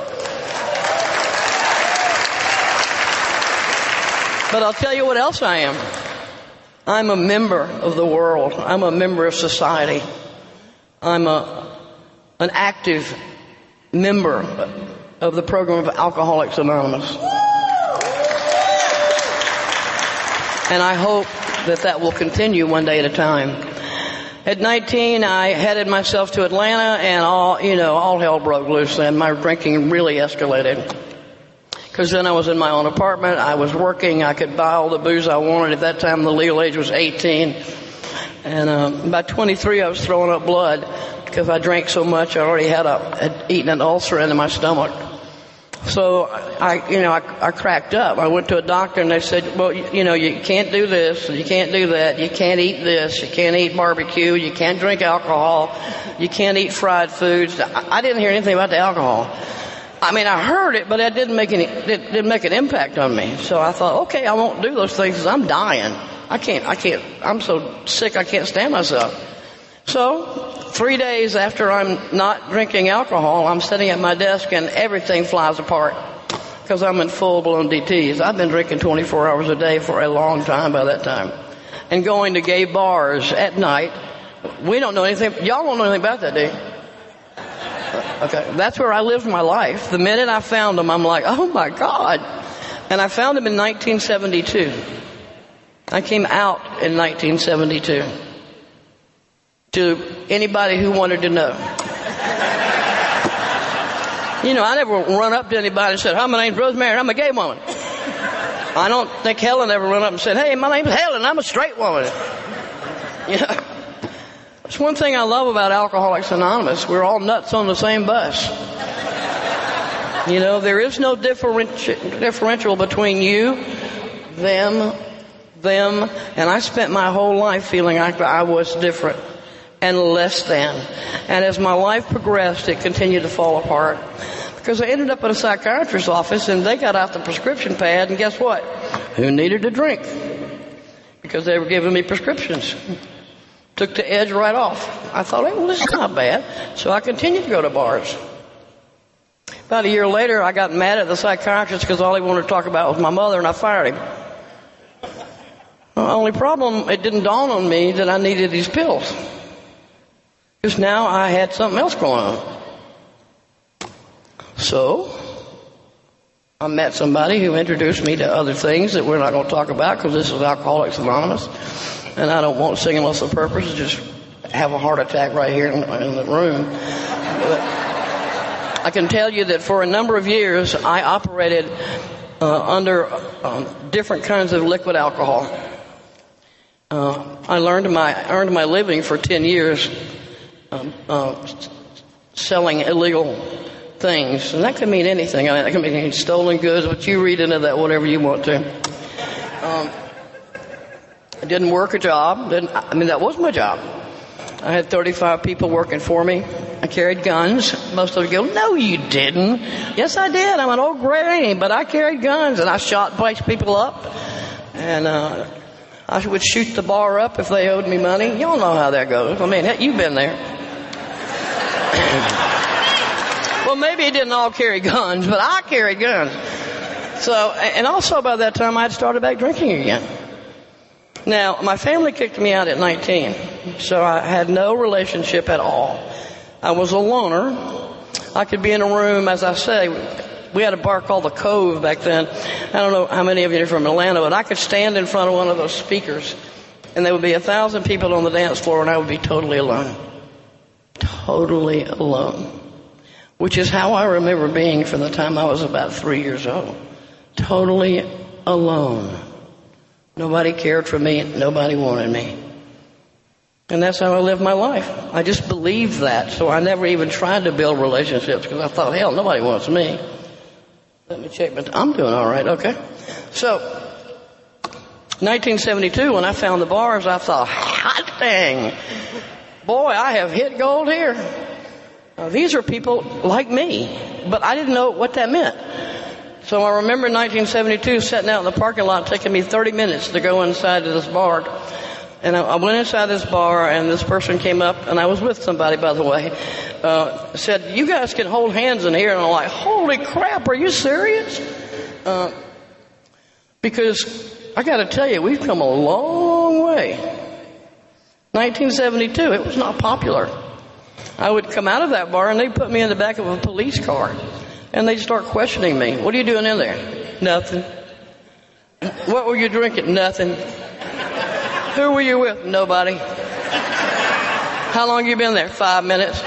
But I'll tell you what else I am. I'm a member of the world. I'm a member of society. I'm a, an active member of the program of Alcoholics Anonymous. And I hope that that will continue one day at a time. At nineteen, I headed myself to Atlanta, and all, you know, all hell broke loose then. My drinking really escalated. Because then I was in my own apartment, I was working, I could buy all the booze I wanted. At that time, the legal age was eighteen. And um, by twenty-three, I was throwing up blood because I drank so much. I already had, a, had eaten an ulcer into my stomach. So I, you know, I, I cracked up. I went to a doctor, and they said, well, you, you know, you can't do this, you can't do that, you can't eat this, you can't eat barbecue, you can't drink alcohol, you can't eat fried foods. I, I didn't hear anything about the alcohol. I mean, I heard it, but it didn't make any, it didn't make an impact on me. So I thought, okay, I won't do those things because I'm dying. I can't, I can't, I'm so sick I can't stand myself. So, three days after I'm not drinking alcohol, I'm sitting at my desk and everything flies apart because I'm in full-blown D Ts. I've been drinking twenty-four hours a day for a long time by that time. And going to gay bars at night. We don't know anything. Y'all don't know anything about that, do you? Okay, that's where I lived my life. The minute I found them, I'm like, oh my God. And I found them in nineteen seventy-two. I came out in nineteen seventy-two. To anybody who wanted to know. You know, I never run up to anybody and said, hi, my name's Rosemary, I'm a gay woman. I don't think Helen ever went up and said, hey, my name's Helen, I'm a straight woman. You know, that's one thing I love about Alcoholics Anonymous. We're all nuts on the same bus. You know, there is no differenti- differential between you, them, them, and I spent my whole life feeling like I was different and less than. And as my life progressed, it continued to fall apart. Because I ended up at a psychiatrist's office and they got out the prescription pad, and guess what? Who needed a drink? Because they were giving me prescriptions. Took the edge right off. I thought, hey, well, this is not bad. So I continued to go to bars. About a year later, I got mad at the psychiatrist because all he wanted to talk about was my mother, and I fired him. The only problem, it didn't dawn on me that I needed these pills. Because now I had something else going on. So, I met somebody who introduced me to other things that we're not going to talk about because this is Alcoholics Anonymous. And I don't want singleness of purpose, just have a heart attack right here in, in the room. But I can tell you that for a number of years, I operated uh, under um, different kinds of liquid alcohol. Uh, I learned my, earned my living for ten years um, uh, selling illegal things. And that could mean anything. I mean, that could mean stolen goods, but you read into that whatever you want to. Um, I didn't work a job. Didn't, I mean, that was my job. I had thirty-five people working for me. I carried guns. Most of them go, no, you didn't. Yes, I did. I'm an old granny, but I carried guns, and I shot and placed people up. And uh, I would shoot the bar up if they owed me money. Y'all know how that goes. I mean, heck, you've been there. Well, maybe he didn't all carry guns, but I carried guns. So, and also by that time I had started back drinking again. Now, my family kicked me out at nineteen, so I had no relationship at all. I was a loner. I could be in a room, as I say, we had a bar called the Cove back then. I don't know how many of you are from Atlanta, but I could stand in front of one of those speakers, and there would be a thousand people on the dance floor, and I would be totally alone. Totally alone. Which is how I remember being from the time I was about three years old. Totally alone. Nobody cared for me. Nobody wanted me. And that's how I lived my life. I just believed that. So I never even tried to build relationships because I thought, hell, nobody wants me. Let me check. But I'm doing all right. Okay. So, nineteen seventy-two, when I found the bars, I thought, hot dang. Boy, I have hit gold here. Now, these are people like me, but I didn't know what that meant. So I remember in nineteen seventy-two sitting out in the parking lot, taking me thirty minutes to go inside of this bar. And I, I went inside this bar, and this person came up, and I was with somebody, by the way, uh, said, you guys can hold hands in here. And I'm like, holy crap, are you serious? Uh, because I got to tell you, we've come a long way. nineteen seventy-two, it was not popular. I would come out of that bar and they'd put me in the back of a police car and they'd start questioning me. What are you doing in there? Nothing. What were you drinking? Nothing. Who were you with? Nobody. How long you been there? Five minutes.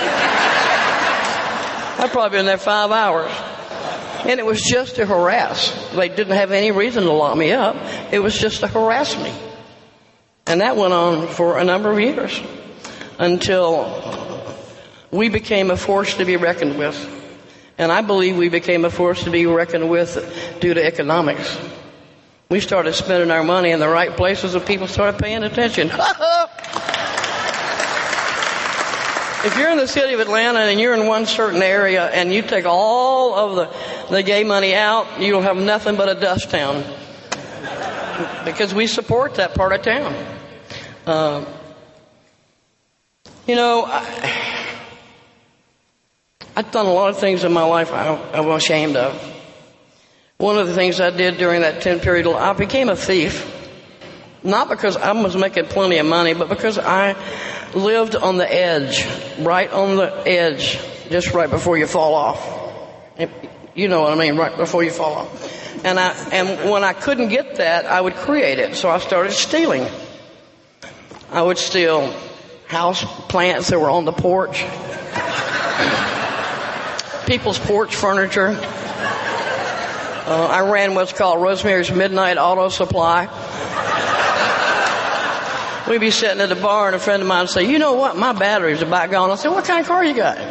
I've probably been there five hours. And it was just to harass. They didn't have any reason to lock me up. It was just to harass me. And that went on for a number of years until we became a force to be reckoned with. And I believe we became a force to be reckoned with due to economics. We started spending our money in the right places and people started paying attention. If you're in the city of Atlanta and you're in one certain area and you take all of the, the gay money out, you'll have nothing but a dust town. Because we support that part of town. Um, you know, I, I've done a lot of things in my life I, I'm ashamed of. One of the things I did during that ten period, I became a thief. Not because I was making plenty of money, but because I lived on the edge, right on the edge, just right before you fall off. You know what I mean, right before you fall off. And I, and when I couldn't get that, I would create it. So I started stealing. I would steal house plants that were on the porch, people's porch furniture. Uh, I ran what's called Rosemary's Midnight Auto Supply. We'd be sitting at the bar, and a friend of mine would say, you know what, my battery's about gone. I said, what kind of car you got?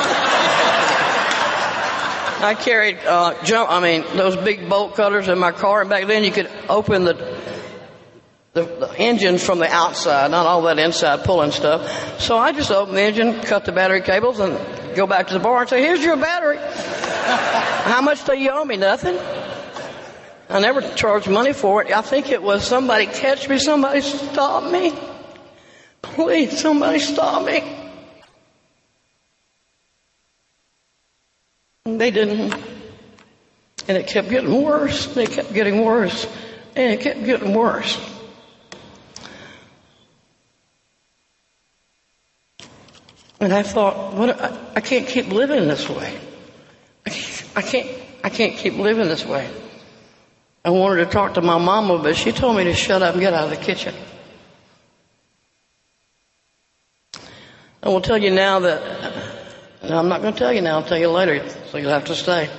I carried, uh, jump, I mean, those big bolt cutters in my car, and back then you could open the, the, the engine from the outside, not all that inside pulling stuff. So I just opened the engine, cut the battery cables, and go back to the bar and say, here's your battery. How much do you owe me? Nothing. I never charged money for it. I think it was somebody catch me, somebody stop me. Please, somebody stop me. And they didn't. And it kept getting worse. They kept getting worse. And it kept getting worse. And I thought, what? I, I can't keep living this way. I can't, I can't, I can't keep living this way. I wanted to talk to my mama, but she told me to shut up and get out of the kitchen. I will tell you now that, no, I'm not going to tell you now, I'll tell you later, so you'll have to stay.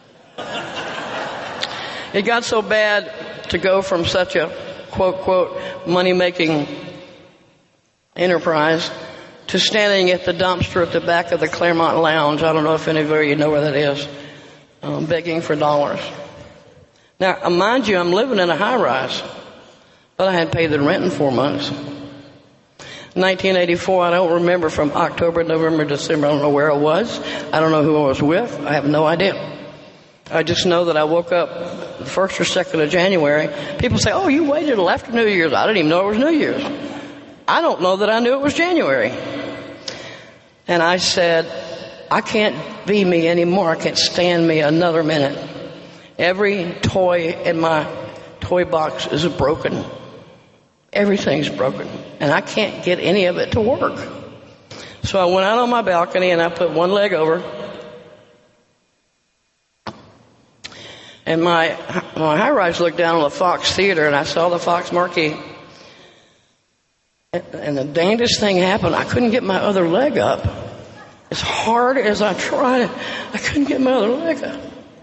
It got so bad to go from such a, quote, quote, money-making enterprise to standing at the dumpster at the back of the Claremont Lounge. I don't know if any of you know where that is, um, begging for dollars. Now, mind you, I'm living in a high-rise, but I hadn't paid the rent in four months. nineteen eighty-four, I don't remember from October, November, December. I don't know where I was. I don't know who I was with. I have no idea. I just know that I woke up the first or second of January. People say, oh, you waited till after New Year's. I didn't even know it was New Year's. I don't know that I knew it was January. And I said, I can't be me anymore. I can't stand me another minute. Every toy in my toy box is broken. Everything's broken. And I can't get any of it to work. So I went out on my balcony and I put one leg over. And my, my high-rise looked down on the Fox Theater and I saw the Fox marquee. And, and the dangest thing happened. I couldn't get my other leg up. As hard as I tried, I couldn't get my other leg up.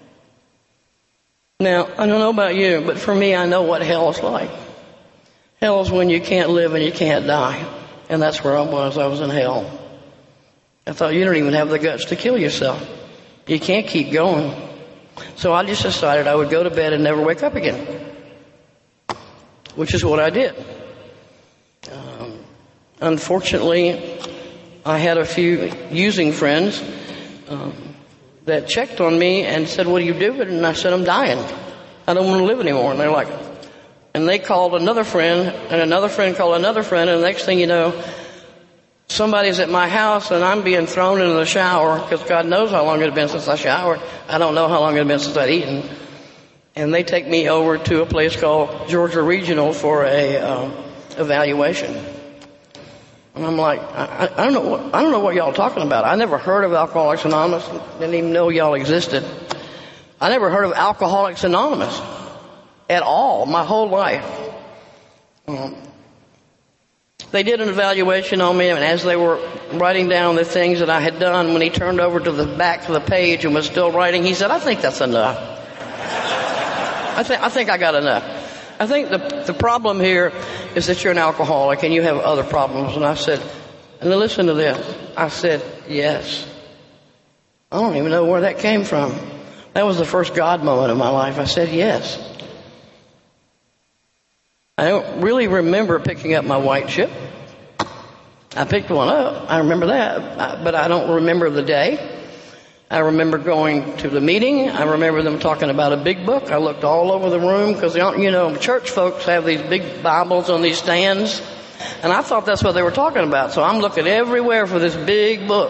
Now, I don't know about you, but for me, I know what hell is like. Hell is when you can't live and you can't die. And that's where I was. I was in hell. I thought, you don't even have the guts to kill yourself. You can't keep going. So I just decided I would go to bed and never wake up again. Which is what I did. Um, unfortunately, I had a few using friends um, that checked on me and said, what are you doing? And I said, I'm dying. I don't want to live anymore. And they're like, and they called another friend, and another friend called another friend, and the next thing you know, somebody's at my house, and I'm being thrown into the shower, because God knows how long it had been since I showered. I don't know how long it had been since I'd eaten. And they take me over to a place called Georgia Regional for a uh, evaluation. And I'm like, I, I don't know what, I don't know what y'all are talking about. I never heard of Alcoholics Anonymous. Didn't even know y'all existed. I never heard of Alcoholics Anonymous at all, my whole life. Um, they did an evaluation on me, and as they were writing down the things that I had done, when he turned over to the back of the page and was still writing, he said, I think that's enough. I think, I think I got enough. I think the the problem here is that you're an alcoholic and you have other problems. And I said, and then listen to this. I said, yes. I don't even know where that came from. That was the first God moment of my life. I said, yes. I don't really remember picking up my white chip. I picked one up. I remember that. But I don't remember the day. I remember going to the meeting. I remember them talking about a big book. I looked all over the room because, you know, church folks have these big Bibles on these stands. And I thought that's what they were talking about. So I'm looking everywhere for this big book.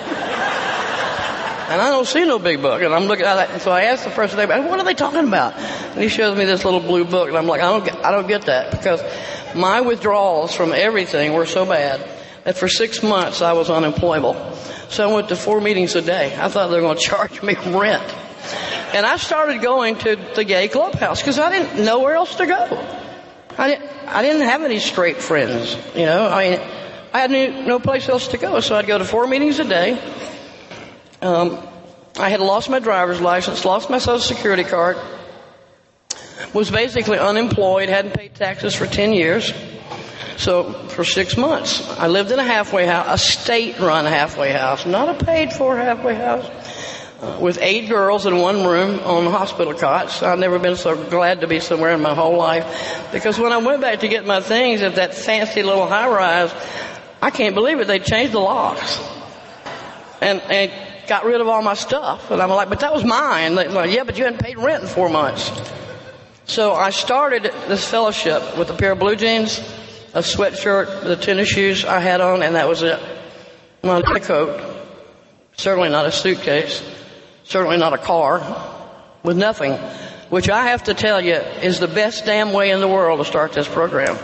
And I don't see no big book. And I'm looking at it. So I asked the person, what are they talking about? And he shows me this little blue book. And I'm like, I don't get, I don't get that. Because my withdrawals from everything were so bad that for six months I was unemployable. So I went to four meetings a day. I thought they were going to charge me rent. And I started going to the gay clubhouse because I didn't know where else to go. I didn't, I didn't have any straight friends, you know. I mean, I had no, no place else to go. So I'd go to four meetings a day. Um, I had lost my driver's license, lost my Social Security card, was basically unemployed, hadn't paid taxes for ten years. So for six months, I lived in a halfway house, a state-run halfway house, not a paid-for halfway house, uh, with eight girls in one room on hospital cots. I've never been so glad to be somewhere in my whole life, because when I went back to get my things at that fancy little high-rise, I can't believe it, they changed the locks and, and got rid of all my stuff. And I'm like, but that was mine. They're like, yeah, but you hadn't paid rent in four months. So I started this fellowship with a pair of blue jeans, a sweatshirt, the tennis shoes I had on, and that was it. Not a coat, certainly not a suitcase, certainly not a car, with nothing, which I have to tell you is the best damn way in the world to start this program.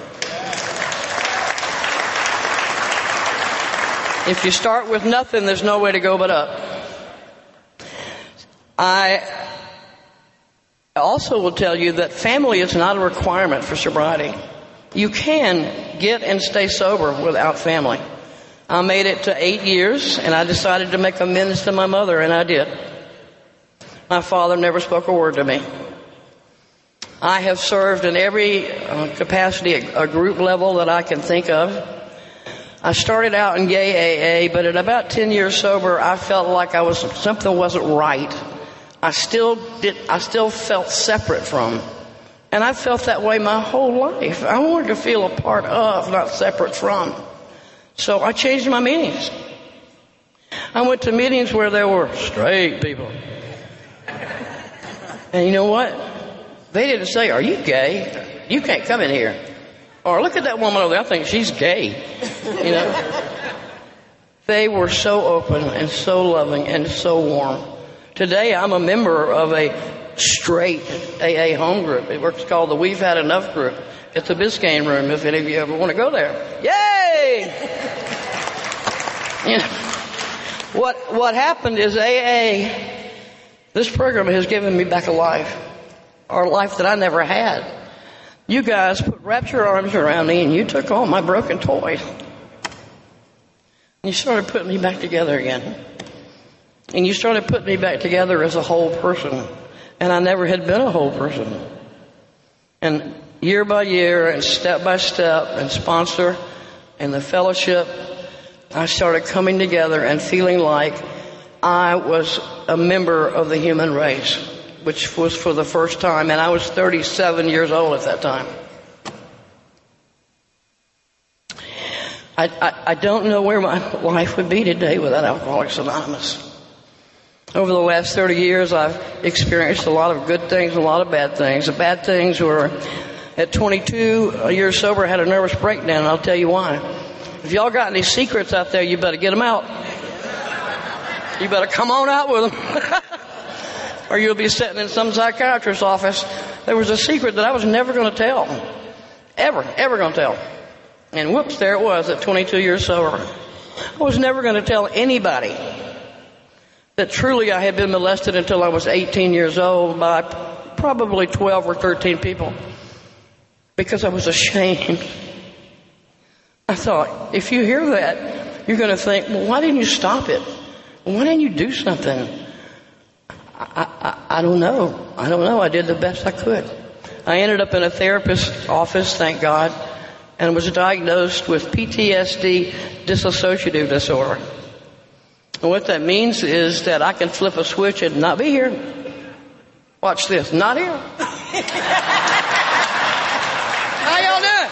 If you start with nothing, there's no way to go but up. I also will tell you that family is not a requirement for sobriety. You can get and stay sober without family. I made it to eight years, and I decided to make amends to my mother, and I did. My father never spoke a word to me. I have served in every uh, capacity, a, a group level that I can think of. I started out in gay A A, but at about ten years sober, I felt like I was something wasn't right. I still did. I still felt separate from, and I felt that way my whole life. I wanted to feel a part of, not separate from. So I changed my meetings. I went to meetings where there were straight people, and you know what? They didn't say, "Are you gay? You can't come in here." Or look at that woman over there, I think she's gay. You know? They were so open and so loving and so warm. Today I'm a member of a straight A A home group. It's called the We've Had Enough group. It's a Biscayne room if any of you ever want to go there. Yay! You know, what, what happened is A A, this program has given me back a life. Or a life that I never had. You guys put, wrapped your arms around me and you took all my broken toys. And you started putting me back together again. And you started putting me back together as a whole person. And I never had been a whole person. And year by year and step by step and sponsor and the fellowship, I started coming together and feeling like I was a member of the human race, which was for the first time, and I was thirty-seven years old at that time. I, I, I don't know where my life would be today without Alcoholics Anonymous. Over the last thirty years, I've experienced a lot of good things, a lot of bad things. The bad things were, at twenty-two years sober, I had a nervous breakdown, and I'll tell you why. If y'all got any secrets out there, you better get them out. You better come on out with them. Or you'll be sitting in some psychiatrist's office. There was a secret that I was never going to tell. Ever, ever going to tell. And whoops, there it was at twenty-two years sober. I was never going to tell anybody that truly I had been molested until I was eighteen years old by probably twelve or thirteen people. Because I was ashamed. I thought, if you hear that, you're going to think, well, why didn't you stop it? Why didn't you do something? I, I, I don't know. I don't know. I did the best I could. I ended up in a therapist's office, thank God, and was diagnosed with P T S D dissociative disorder. And what that means is that I can flip a switch and not be here. Watch this. Not here. How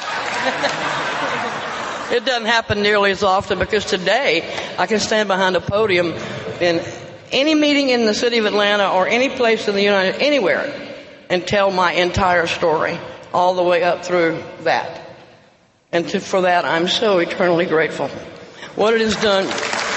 y'all doing? It doesn't happen nearly as often because today I can stand behind a podium in any meeting in the city of Atlanta or any place in the United, anywhere, and tell my entire story all the way up through that. And to, for that, I'm so eternally grateful. What it has done.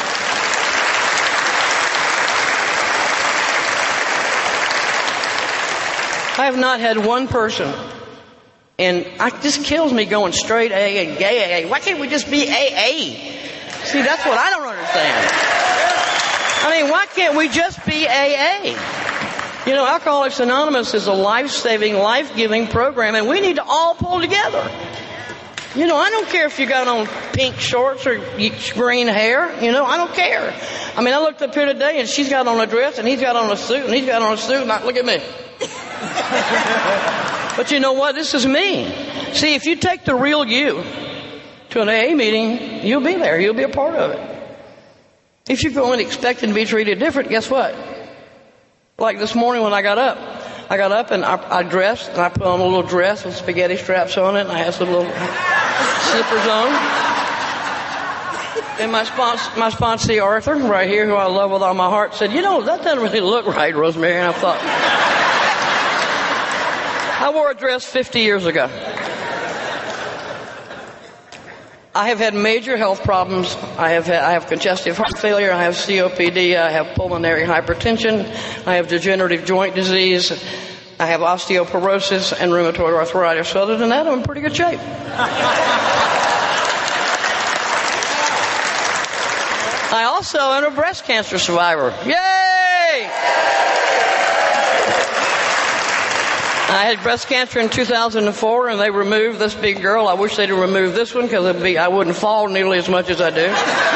I have not had one person, and it just kills me going straight A and gay A A. Why can't we just be A A? See, that's what I don't understand. I mean, why can't we just be A A? You know, Alcoholics Anonymous is a life-saving, life-giving program, and we need to all pull together. You know, I don't care if you got on pink shorts or green hair. You know, I don't care. I mean, I looked up here today and she's got on a dress and he's got on a suit and he's got on a suit and I, look at me. But you know what? This is me. See, if you take the real you to an A A meeting, you'll be there. You'll be a part of it. If you go in expecting to be treated different, guess what? Like this morning when I got up. I got up and I, I dressed and I put on a little dress with spaghetti straps on it and I had some little slippers on. And my sponsor, my sponsee Arthur, right here, who I love with all my heart, said, you know, that doesn't really look right, Rosemary. And I thought, I wore a dress fifty years ago. I have had major health problems. I have had, I have congestive heart failure. I have C O P D. I have pulmonary hypertension. I have degenerative joint disease. I have osteoporosis and rheumatoid arthritis. So other than that, I'm in pretty good shape. I also am a breast cancer survivor. Yay! I had breast cancer in two thousand four, and they removed this big girl. I wish they'd have removed this one because it'd be, I wouldn't fall nearly as much as I do.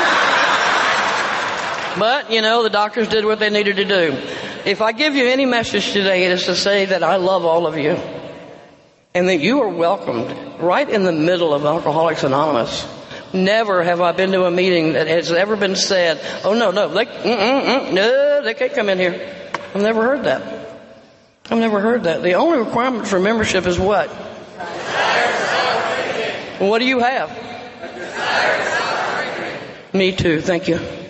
But, you know, the doctors did what they needed to do. If I give you any message today, it is to say that I love all of you and that you are welcomed right in the middle of Alcoholics Anonymous. Never have I been to a meeting that has ever been said, oh, no, no, they, mm, mm, mm, no, they can't come in here. I've never heard that. I've never heard that. The only requirement for membership is what? Well, what do you have? Me too. Thank you.